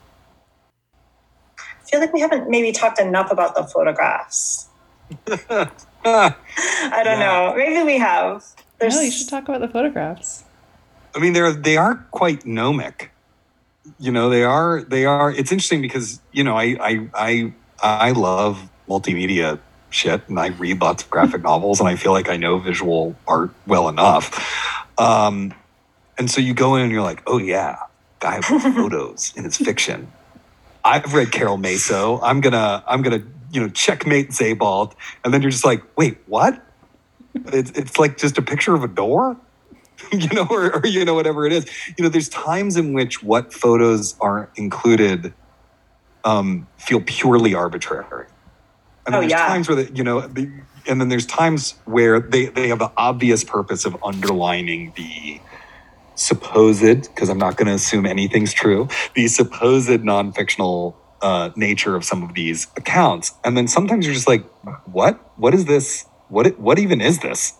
I feel like we haven't maybe talked enough about the photographs. I don't yeah. know. Maybe we have. There's... No, you should talk about the photographs. I mean, they're they are quite gnomic. You know, they are they are. It's interesting because, you know, I I I I love multimedia shit, and I read lots of graphic novels, and I feel like I know visual art well enough. Um, and so you go in and you're like, oh yeah, guy with photos in his fiction. I've read Carol Maso. I'm gonna I'm gonna you know checkmate Sebald, and then you're just like, wait, what? It's it's like just a picture of a door. You know, or, or, you know, whatever it is. You know, there's times in which what photos are included um, feel purely arbitrary. And then oh, there's yeah. times where, the, you know, the, and then there's times where they, they have the obvious purpose of underlining the supposed, because I'm not going to assume anything's true, the supposed non-fictional uh, nature of some of these accounts. And then sometimes you're just like, what? What is this? What? What even is this?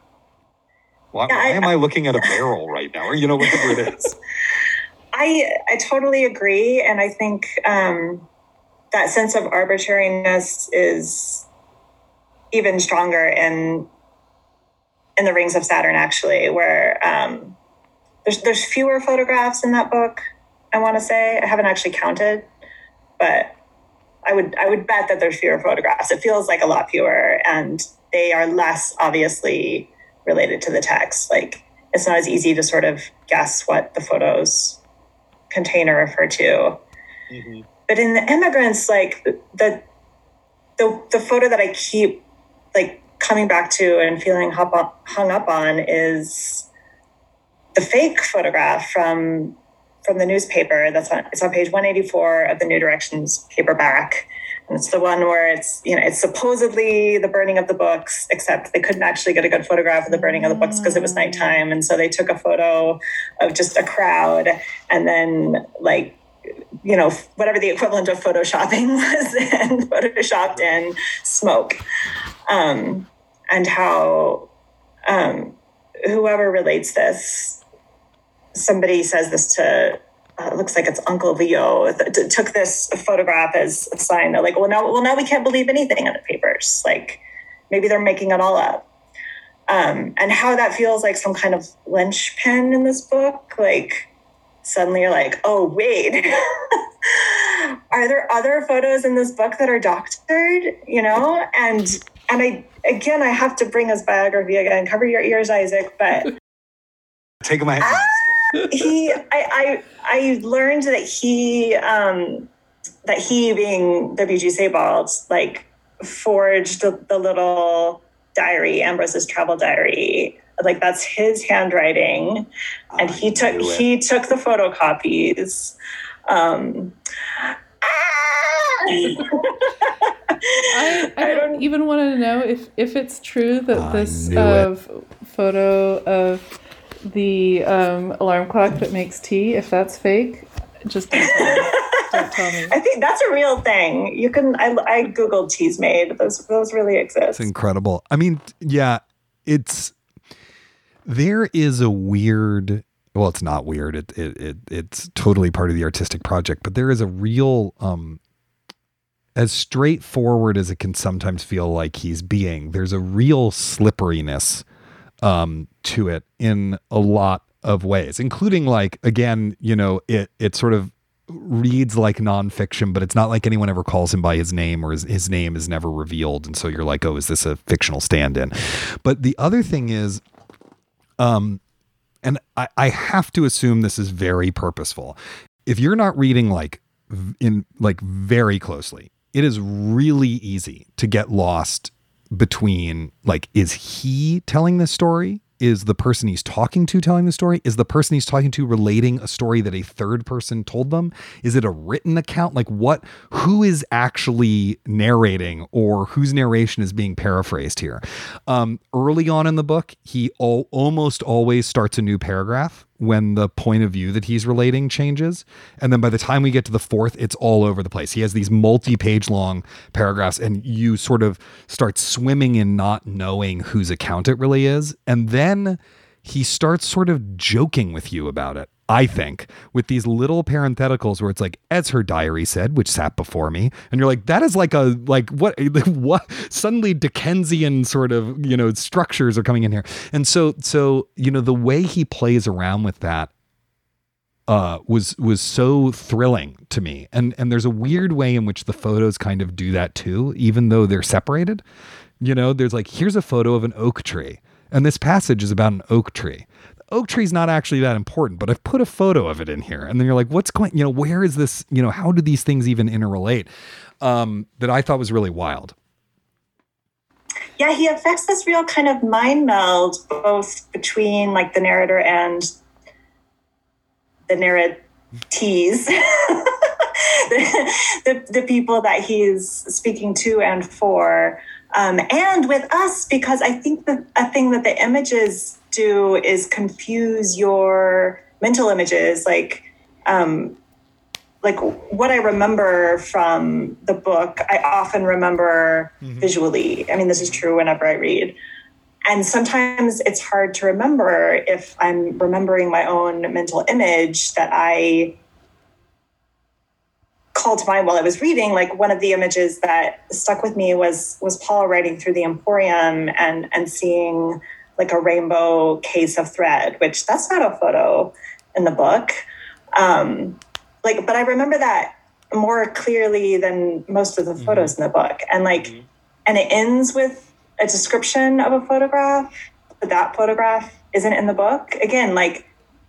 Why, yeah, I, why am I looking at a barrel right now? Or, you know, whatever it is. I I totally agree. And I think um, that sense of arbitrariness is even stronger in in the Rings of Saturn, actually, where um, there's there's fewer photographs in that book, I want to say. I haven't actually counted, but I would I would bet that there's fewer photographs. It feels like a lot fewer, and they are less obviously related to the text. Like, it's not as easy to sort of guess what the photos contain or refer to. Mm-hmm. But in the Immigrants, like the the the photo that I keep like coming back to and feeling hung up, hung up on is the fake photograph from from the newspaper. That's on it's on page one eighty-four of the New Directions paperback. And it's the one where it's, you know, it's supposedly the burning of the books, except they couldn't actually get a good photograph of the burning of the books because it was nighttime. And so they took a photo of just a crowd and then, like, you know, whatever the equivalent of photoshopping was, and photoshopped in smoke. Um, and how um, whoever relates this, somebody says this to, Uh, it looks like it's Uncle Leo, th- took this photograph as a sign that, like, well, now, well, now we can't believe anything in the papers. Like, maybe they're making it all up. Um, and how that feels like some kind of linchpin in this book. Like, suddenly you're like, oh, wait, are there other photos in this book that are doctored? You know? And, and I, again, I have to bring his biography again. Cover your ears, Isaac, but... Take my hand. he, I, I, I learned that he, um, that he, being W G Sebald, like, forged the, the little diary, Ambrose's travel diary. Like, that's his handwriting, and I he took he took the photocopies. Um, ah! I, I, I don't, don't- even want to know if, if it's true that I this knew uh, f- photo of the um, alarm clock that makes tea, if that's fake. Just don't tell me. Don't tell me. I think that's a real thing. You can. I, I googled teas made. Those those really exist. It's incredible. I mean, yeah, it's there is a weird. Well, it's not weird. It it, it it's totally part of the artistic project. But there is a real, um, as straightforward as it can sometimes feel like he's being. There's a real slipperiness um, to it in a lot of ways, including like, again, you know, it, it sort of reads like nonfiction, but it's not like anyone ever calls him by his name, or his, his name is never revealed. And so you're like, oh, is this a fictional stand-in? But the other thing is, um, and I, I have to assume this is very purposeful. If you're not reading like in like very closely, it is really easy to get lost between like, is he telling this story? Is the person he's talking to telling the story? Is the person he's talking to relating a story that a third person told them? Is it a written account? Like what, who is actually narrating, or whose narration is being paraphrased here? Um, early on in the book, he al- almost always starts a new paragraph when the point of view that he's relating changes. And then by the time we get to the fourth, it's all over the place. He has these multi-page long paragraphs, and you sort of start swimming in not knowing whose account it really is. And then he starts sort of joking with you about it, I think, with these little parentheticals where it's like, as her diary said, which sat before me. And you're like, that is like a, like what, what suddenly Dickensian sort of, you know, structures are coming in here. And so, so, you know, the way he plays around with that uh, was, was so thrilling to me. And, and there's a weird way in which the photos kind of do that too, even though they're separated. You know, there's like, here's a photo of an oak tree, and this passage is about an oak tree. Oak tree's not actually that important, but I've put a photo of it in here. And then you're like, what's going, you know, where is this, you know, how do these things even interrelate? Um, that I thought was really wild. Yeah, he affects this real kind of mind meld, both between like the narrator and the narratees, the, the, the people that he's speaking to and for, um, and with us, because I think that a thing that the images do is confuse your mental images. Like, um, like what I remember from the book, I often remember mm-hmm. visually. I mean, this is true whenever I read. And sometimes it's hard to remember if I'm remembering my own mental image that I called to mind while I was reading. Like one of the images that stuck with me was, was Paul riding through the Emporium and, and seeing like a rainbow case of thread, which that's not a photo in the book. Um, like, but I remember that more clearly than most of the mm-hmm. photos in the book. And like, mm-hmm. and it ends with a description of a photograph, but that photograph isn't in the book. Again, like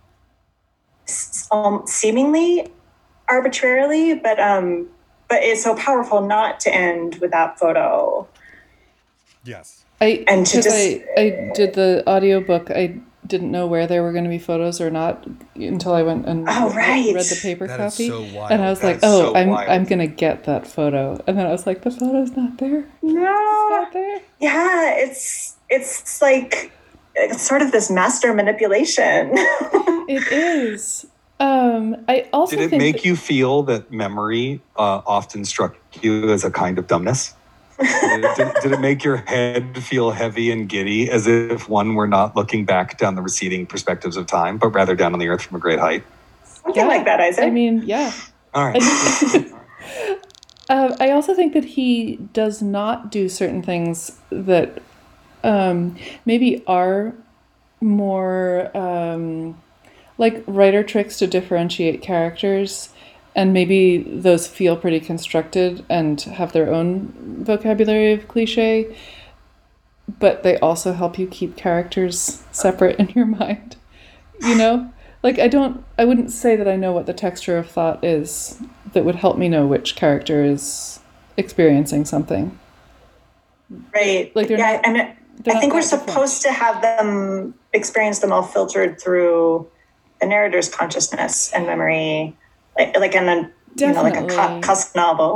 um, seemingly arbitrarily, but, um, but it's so powerful not to end with that photo. Yes. I, and to just, I, I did the audiobook. I didn't know where there were going to be photos or not until I went and oh, right. read the paper that copy. Is so wild. And I was that like, oh, so I'm wild. I'm going to get that photo. And then I was like, the photo's not there. No. It's not there. Yeah, it's it's like it's sort of this master manipulation. It is. Um, I also Did it think make that- you feel that memory uh, often struck you as a kind of dumbness? did, it, did, did it make your head feel heavy and giddy, as if one were not looking back down the receding perspectives of time, but rather down on the earth from a great height? Something yeah, like that, Isaac. I mean, yeah. All right. uh, I also think that he does not do certain things that um, maybe are more um, like writer tricks to differentiate characters. And maybe those feel pretty constructed and have their own vocabulary of cliche, but they also help you keep characters separate in your mind. You know? Like, I don't, I wouldn't say that I know what the texture of thought is that would help me know which character is experiencing something. Right. Like, they're yeah, not, and I think we're supposed different. to have them experience them all filtered through the narrator's consciousness and memory. Like, like in a, you know, like a Kafka novel.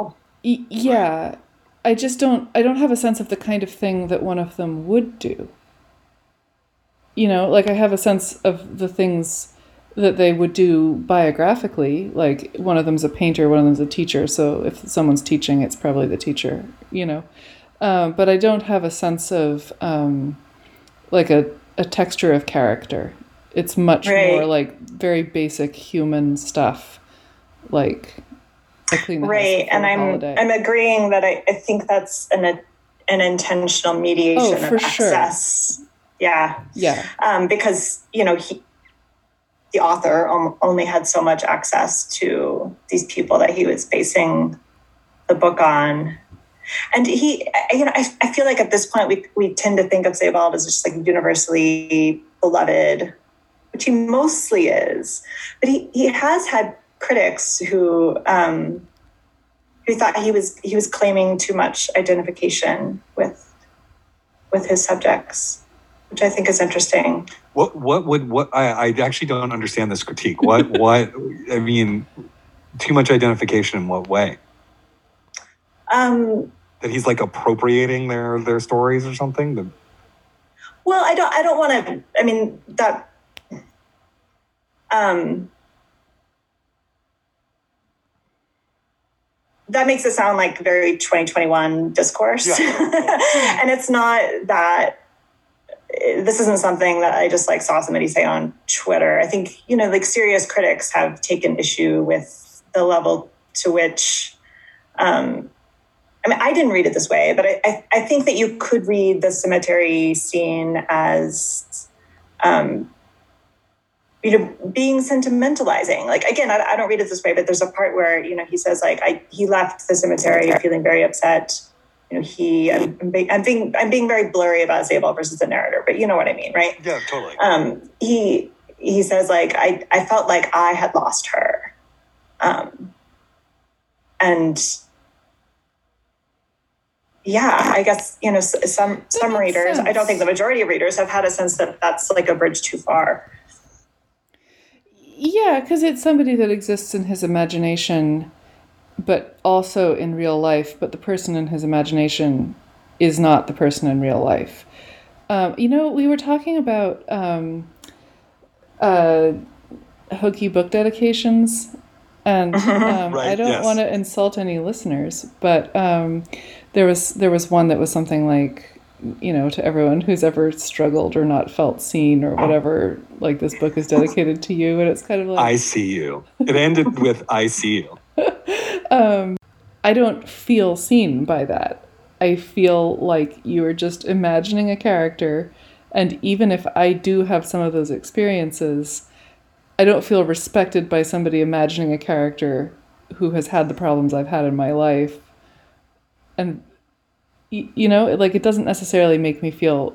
Y- yeah. I just don't, I don't have a sense of the kind of thing that one of them would do. You know, like I have a sense of the things that they would do biographically. Like one of them's a painter, one of them's a teacher. So if someone's teaching, it's probably the teacher, you know. Um, but I don't have a sense of um, like a, a texture of character. It's much Right. more like very basic human stuff. Like, I clean the house Right. before And a I'm holiday. I'm agreeing that I, I think that's an an intentional mediation Oh, for of sure. access. Yeah. Yeah. Um, because, you know, he the author om- only had so much access to these people that he was basing the book on. And he, you know, I, I feel like at this point we we tend to think of Sebald as just like universally beloved, which he mostly is. But he, he has had critics who um, who thought he was he was claiming too much identification with with his subjects, which I think is interesting. What what would what I, I actually don't understand this critique. What what I mean, too much identification in what way? Um, That he's like appropriating their their stories or something? The, well, I don't I don't want to. I mean that. Um, that makes it sound like very twenty twenty-one discourse, Yeah. and it's not that. This isn't something that I just like saw somebody say on Twitter. I think, you know, like serious critics have taken issue with the level to which, um, I mean, I didn't read it this way, but I, I, I think that you could read the cemetery scene as, um, you know, being sentimentalizing. Like, again, I, I don't read it this way, but there's a part where, you know, he says like, I, he left the cemetery feeling very upset. You know, he, I'm, I'm, being, I'm being, I'm being very blurry about Sebald versus the narrator, but you know what I mean, right? yeah, totally. Um, he, he says like, I, I felt like I had lost her. Um, and yeah, I guess, you know, some, some makes readers, sense. I don't think the majority of readers have had a sense that that's like a bridge too far. Yeah, because it's somebody that exists in his imagination, but also in real life, but the person in his imagination is not the person in real life. Um, you know, we were talking about um, uh, hokey book dedications, and um, Right, I don't yes. want to insult any listeners, but um, there was there was one that was something like, you know, to everyone who's ever struggled or not felt seen or whatever, like this book is dedicated to you, and it's kind of like I see you. It ended with I see you. um, I don't feel seen by that. I feel like you are just imagining a character, and even if I do have some of those experiences, I don't feel respected by somebody imagining a character who has had the problems I've had in my life. And, y- you know, like it doesn't necessarily make me feel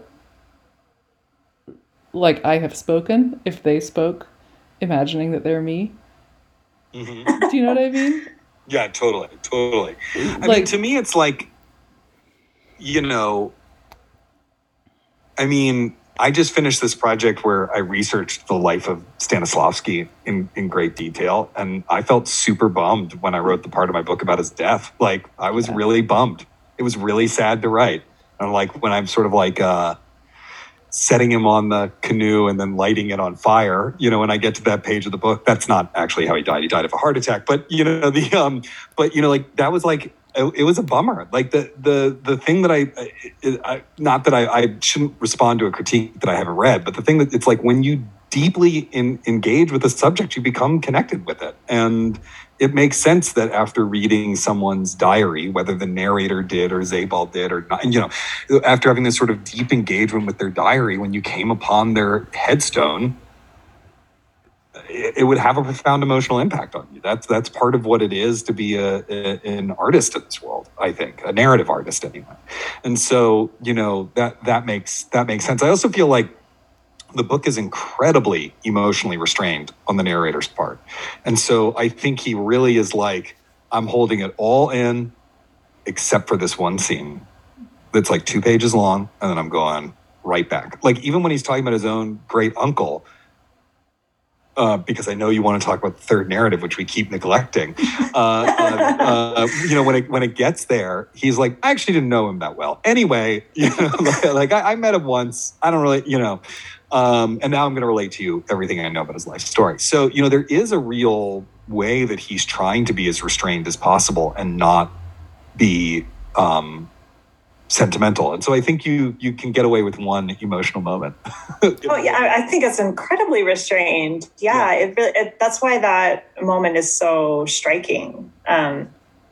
like I have spoken if they spoke, imagining that they're me. Mm-hmm. Do you know what I mean? Yeah, totally, totally. I mean, Like- to me, it's like, you know, I mean, I just finished this project where I researched the life of Stanislavski in, in great detail, and I felt super bummed when I wrote the part of my book about his death. Like, I was Yeah. really bummed. It was really sad to write. And like when I'm sort of like uh, setting him on the canoe and then lighting it on fire, you know, when I get to that page of the book, that's not actually how he died. He died of a heart attack. But you know, the um, but you know, like that was like it, it was a bummer. Like the the the thing that I, I, I not that I, I shouldn't respond to a critique that I haven't read, but the thing that it's like when you deeply in, engage with the subject, you become connected with it. And it makes sense that after reading someone's diary, whether the narrator did or Sebald did or not, you know, after having this sort of deep engagement with their diary, when you came upon their headstone, it, it would have a profound emotional impact on you. That's that's part of what it is to be a, a an artist in this world, I think, a narrative artist anyway. And so, you know, that that makes that makes sense. I also feel like the book is incredibly emotionally restrained on the narrator's part. And so I think he really is like, I'm holding it all in except for this one scene that's like two pages long. And then I'm going right back. Like even when he's talking about his own great uncle, uh, because I know you want to talk about the third narrative, which we keep neglecting. Uh, uh, uh, you know, when it when it gets there, he's like, I actually didn't know him that well. Anyway, you know, like, like I, I met him once. I don't really, you know, um, and now I'm going to relate to you everything I know about his life story. So, you know, there is a real way that he's trying to be as restrained as possible and not be um, sentimental. And so I think you you can get away with one emotional moment. Oh yeah, I, I think it's incredibly restrained. Yeah, yeah. It really it, that's why that moment is so striking. Um,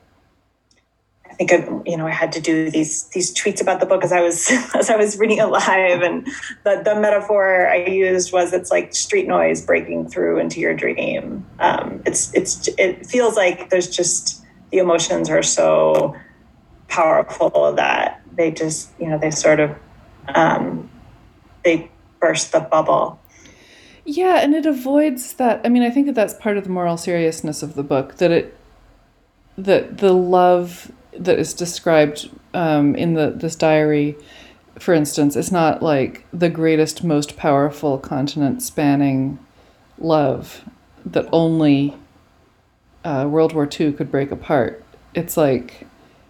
I think I, you know I had to do these these tweets about the book as I was as I was reading it live, and the the metaphor I used was it's like street noise breaking through into your dream. Um, it's it's it feels like there's just the emotions are so powerful that they just, you know, they sort of, um, they burst the bubble. Yeah, and it avoids that. I mean, I think that that's part of the moral seriousness of the book, that it, that the love that is described um, in the this diary, for instance, is not like the greatest, most powerful continent-spanning love that only uh, World War Two could break apart. It's like,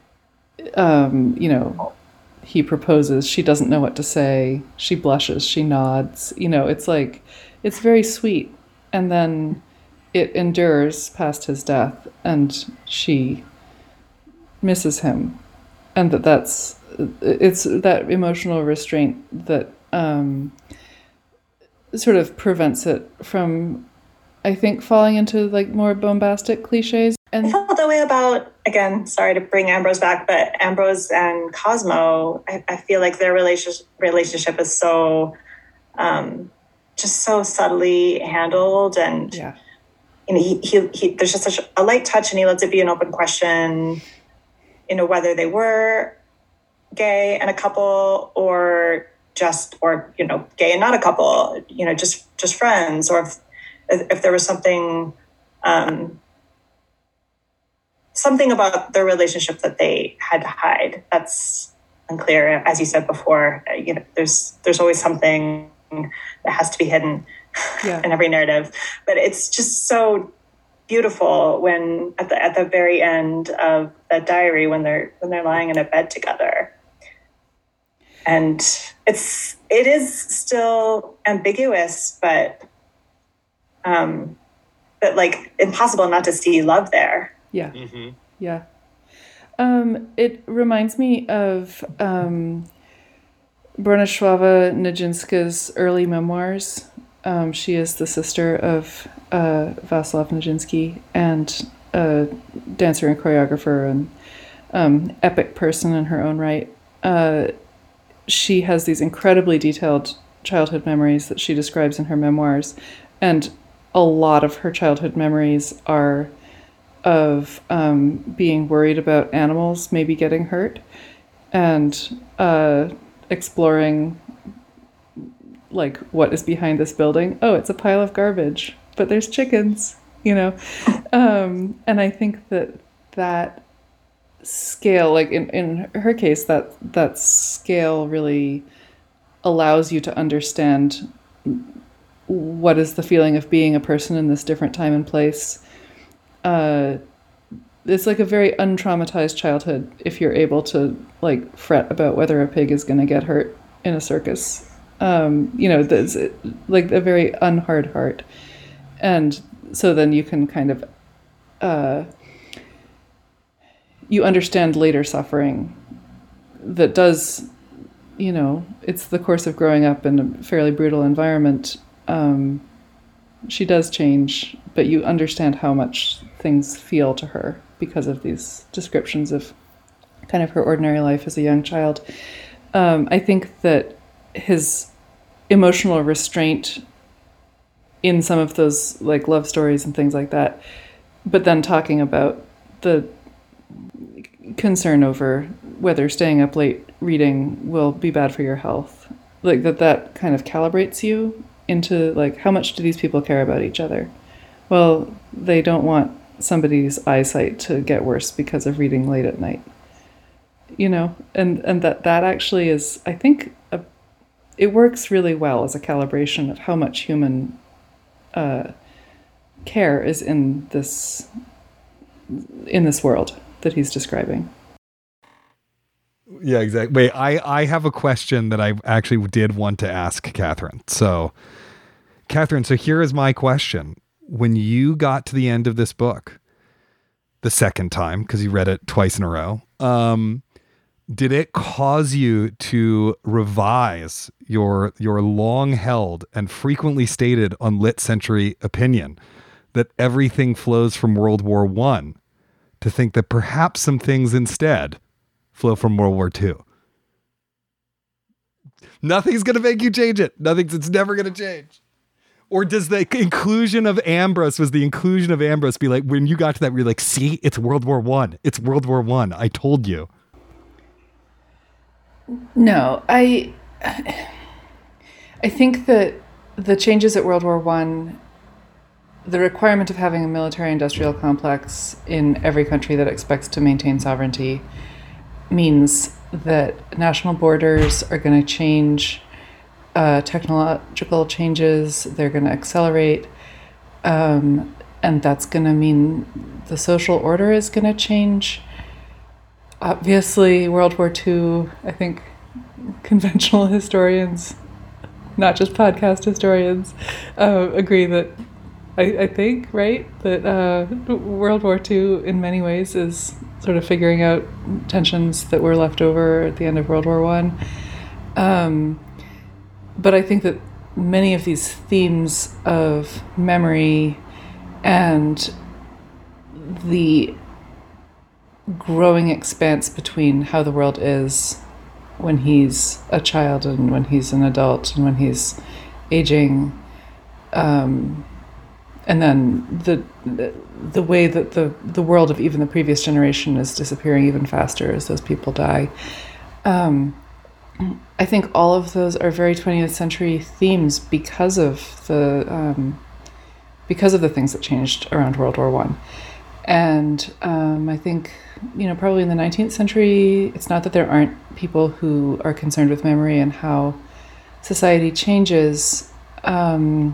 um, you know, he proposes, she doesn't know what to say, she blushes, she nods, you know, it's like, it's very sweet. And then it endures past his death, and she misses him. And that that's, it's that emotional restraint that um, sort of prevents it from, I think, falling into like more bombastic cliches. And I felt that way about, again, sorry to bring Ambrose back, but Ambrose and Cosmo, I, I feel like their relationship relationship is so, um, just so subtly handled. And, yeah. you know, he, he, he, there's just such a light touch, and he lets it be an open question, you know, whether they were gay and a couple, or just, or, you know, gay and not a couple, you know, just, just friends, or if, if there was something, um, something about their relationship that they had to hide. That's unclear. As you said before, you know, there's there's always something that has to be hidden yeah. in every narrative. But it's just so beautiful when at the at the very end of that diary, when they're when they're lying in a bed together. And it's it is still ambiguous, but um but like impossible not to see love there. Yeah. Mm-hmm. Yeah. Um, it reminds me of um, Bronisława Nijinsky's early memoirs. Um, she is the sister of uh, Václav Nijinsky, and a dancer and choreographer and um, epic person in her own right. Uh, she has these incredibly detailed childhood memories that she describes in her memoirs, and a lot of her childhood memories are of um, being worried about animals maybe getting hurt, and uh, exploring like what is behind this building. Oh, it's a pile of garbage, but there's chickens, you know. Um, and I think that that scale, like in, in her case, that that scale really allows you to understand what is the feeling of being a person in this different time and place. Uh, it's like a very untraumatized childhood if you're able to like fret about whether a pig is going to get hurt in a circus. Um, you know, there's like a very unhard heart. And so then you can kind of, uh, you understand later suffering that does, you know, it's the course of growing up in a fairly brutal environment. Um, she does change, but you understand how much things feel to her because of these descriptions of kind of her ordinary life as a young child. Um, I think that his emotional restraint in some of those like love stories and things like that, but then talking about the concern over whether staying up late reading will be bad for your health, like that that kind of calibrates you into like, how much do these people care about each other? Well, they don't want somebody's eyesight to get worse because of reading late at night, you know, and and that that actually is, I think, a, it works really well as a calibration of how much human uh, care is in this in this world that he's describing. Yeah, exactly. Wait, I, I have a question that I actually did want to ask Catherine. So, Catherine, so here is my question. When you got to the end of this book, the second time, because you read it twice in a row, um, did it cause you to revise your your long-held and frequently stated on Lit Century opinion that everything flows from World War One, to think that perhaps some things instead flow from World War Two? Nothing's going to make you change it. Nothing's, it's never going to change. Or does the inclusion of Ambrose, was the inclusion of Ambrose be like, when you got to that, you're like, see, it's World War One. It's World War One. I told you. No, I, I think that the changes at World War One, the requirement of having a military industrial complex in every country that expects to maintain sovereignty means that national borders are going to change, uh, technological changes, they're going to accelerate, um, and that's going to mean the social order is going to change. Obviously, World War Two, I think conventional historians, not just podcast historians, uh, agree that, I, I think, right, that uh, World War Two in many ways is sort of figuring out tensions that were left over at the end of World War One. Um, but I think that many of these themes of memory and the growing expanse between how the world is when he's a child and when he's an adult and when he's aging, um, and then the, the the way that the the world of even the previous generation is disappearing even faster as those people die. Um, I think all of those are very twentieth century themes because of the um, because of the things that changed around World War One. And um, I think, you know, probably in the nineteenth century, it's not that there aren't people who are concerned with memory and how society changes. Um,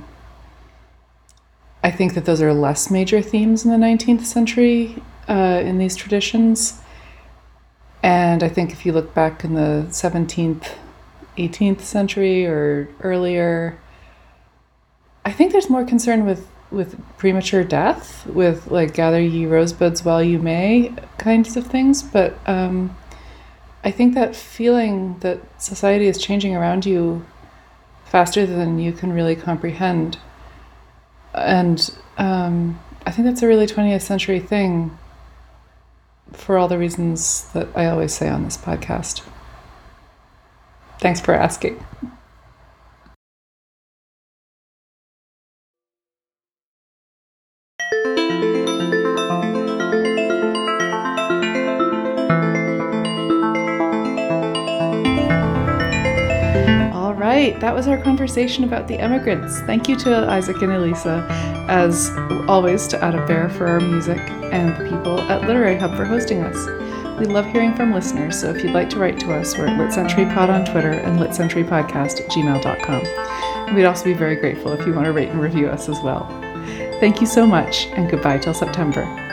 I think that those are less major themes in the nineteenth century uh, in these traditions. And I think if you look back in the seventeenth, eighteenth century or earlier, I think there's more concern with with premature death, with like gather ye rosebuds while you may kinds of things. But um, I think that feeling that society is changing around you faster than you can really comprehend. And um, I think that's a really twentieth century thing for all the reasons that I always say on this podcast. Thanks for asking. Right, that was our conversation about the Emigrants. Thank you to Isaac and Elisa, as always, to Adam Bear for our music, and the people at Literary Hub for hosting us. We love hearing from listeners, so if you'd like to write to us, we're at LitCenturyPod on Twitter and LitCenturyPodcast at gmail dot com. We'd also be very grateful if you want to rate and review us as well. Thank you so much, and goodbye till September.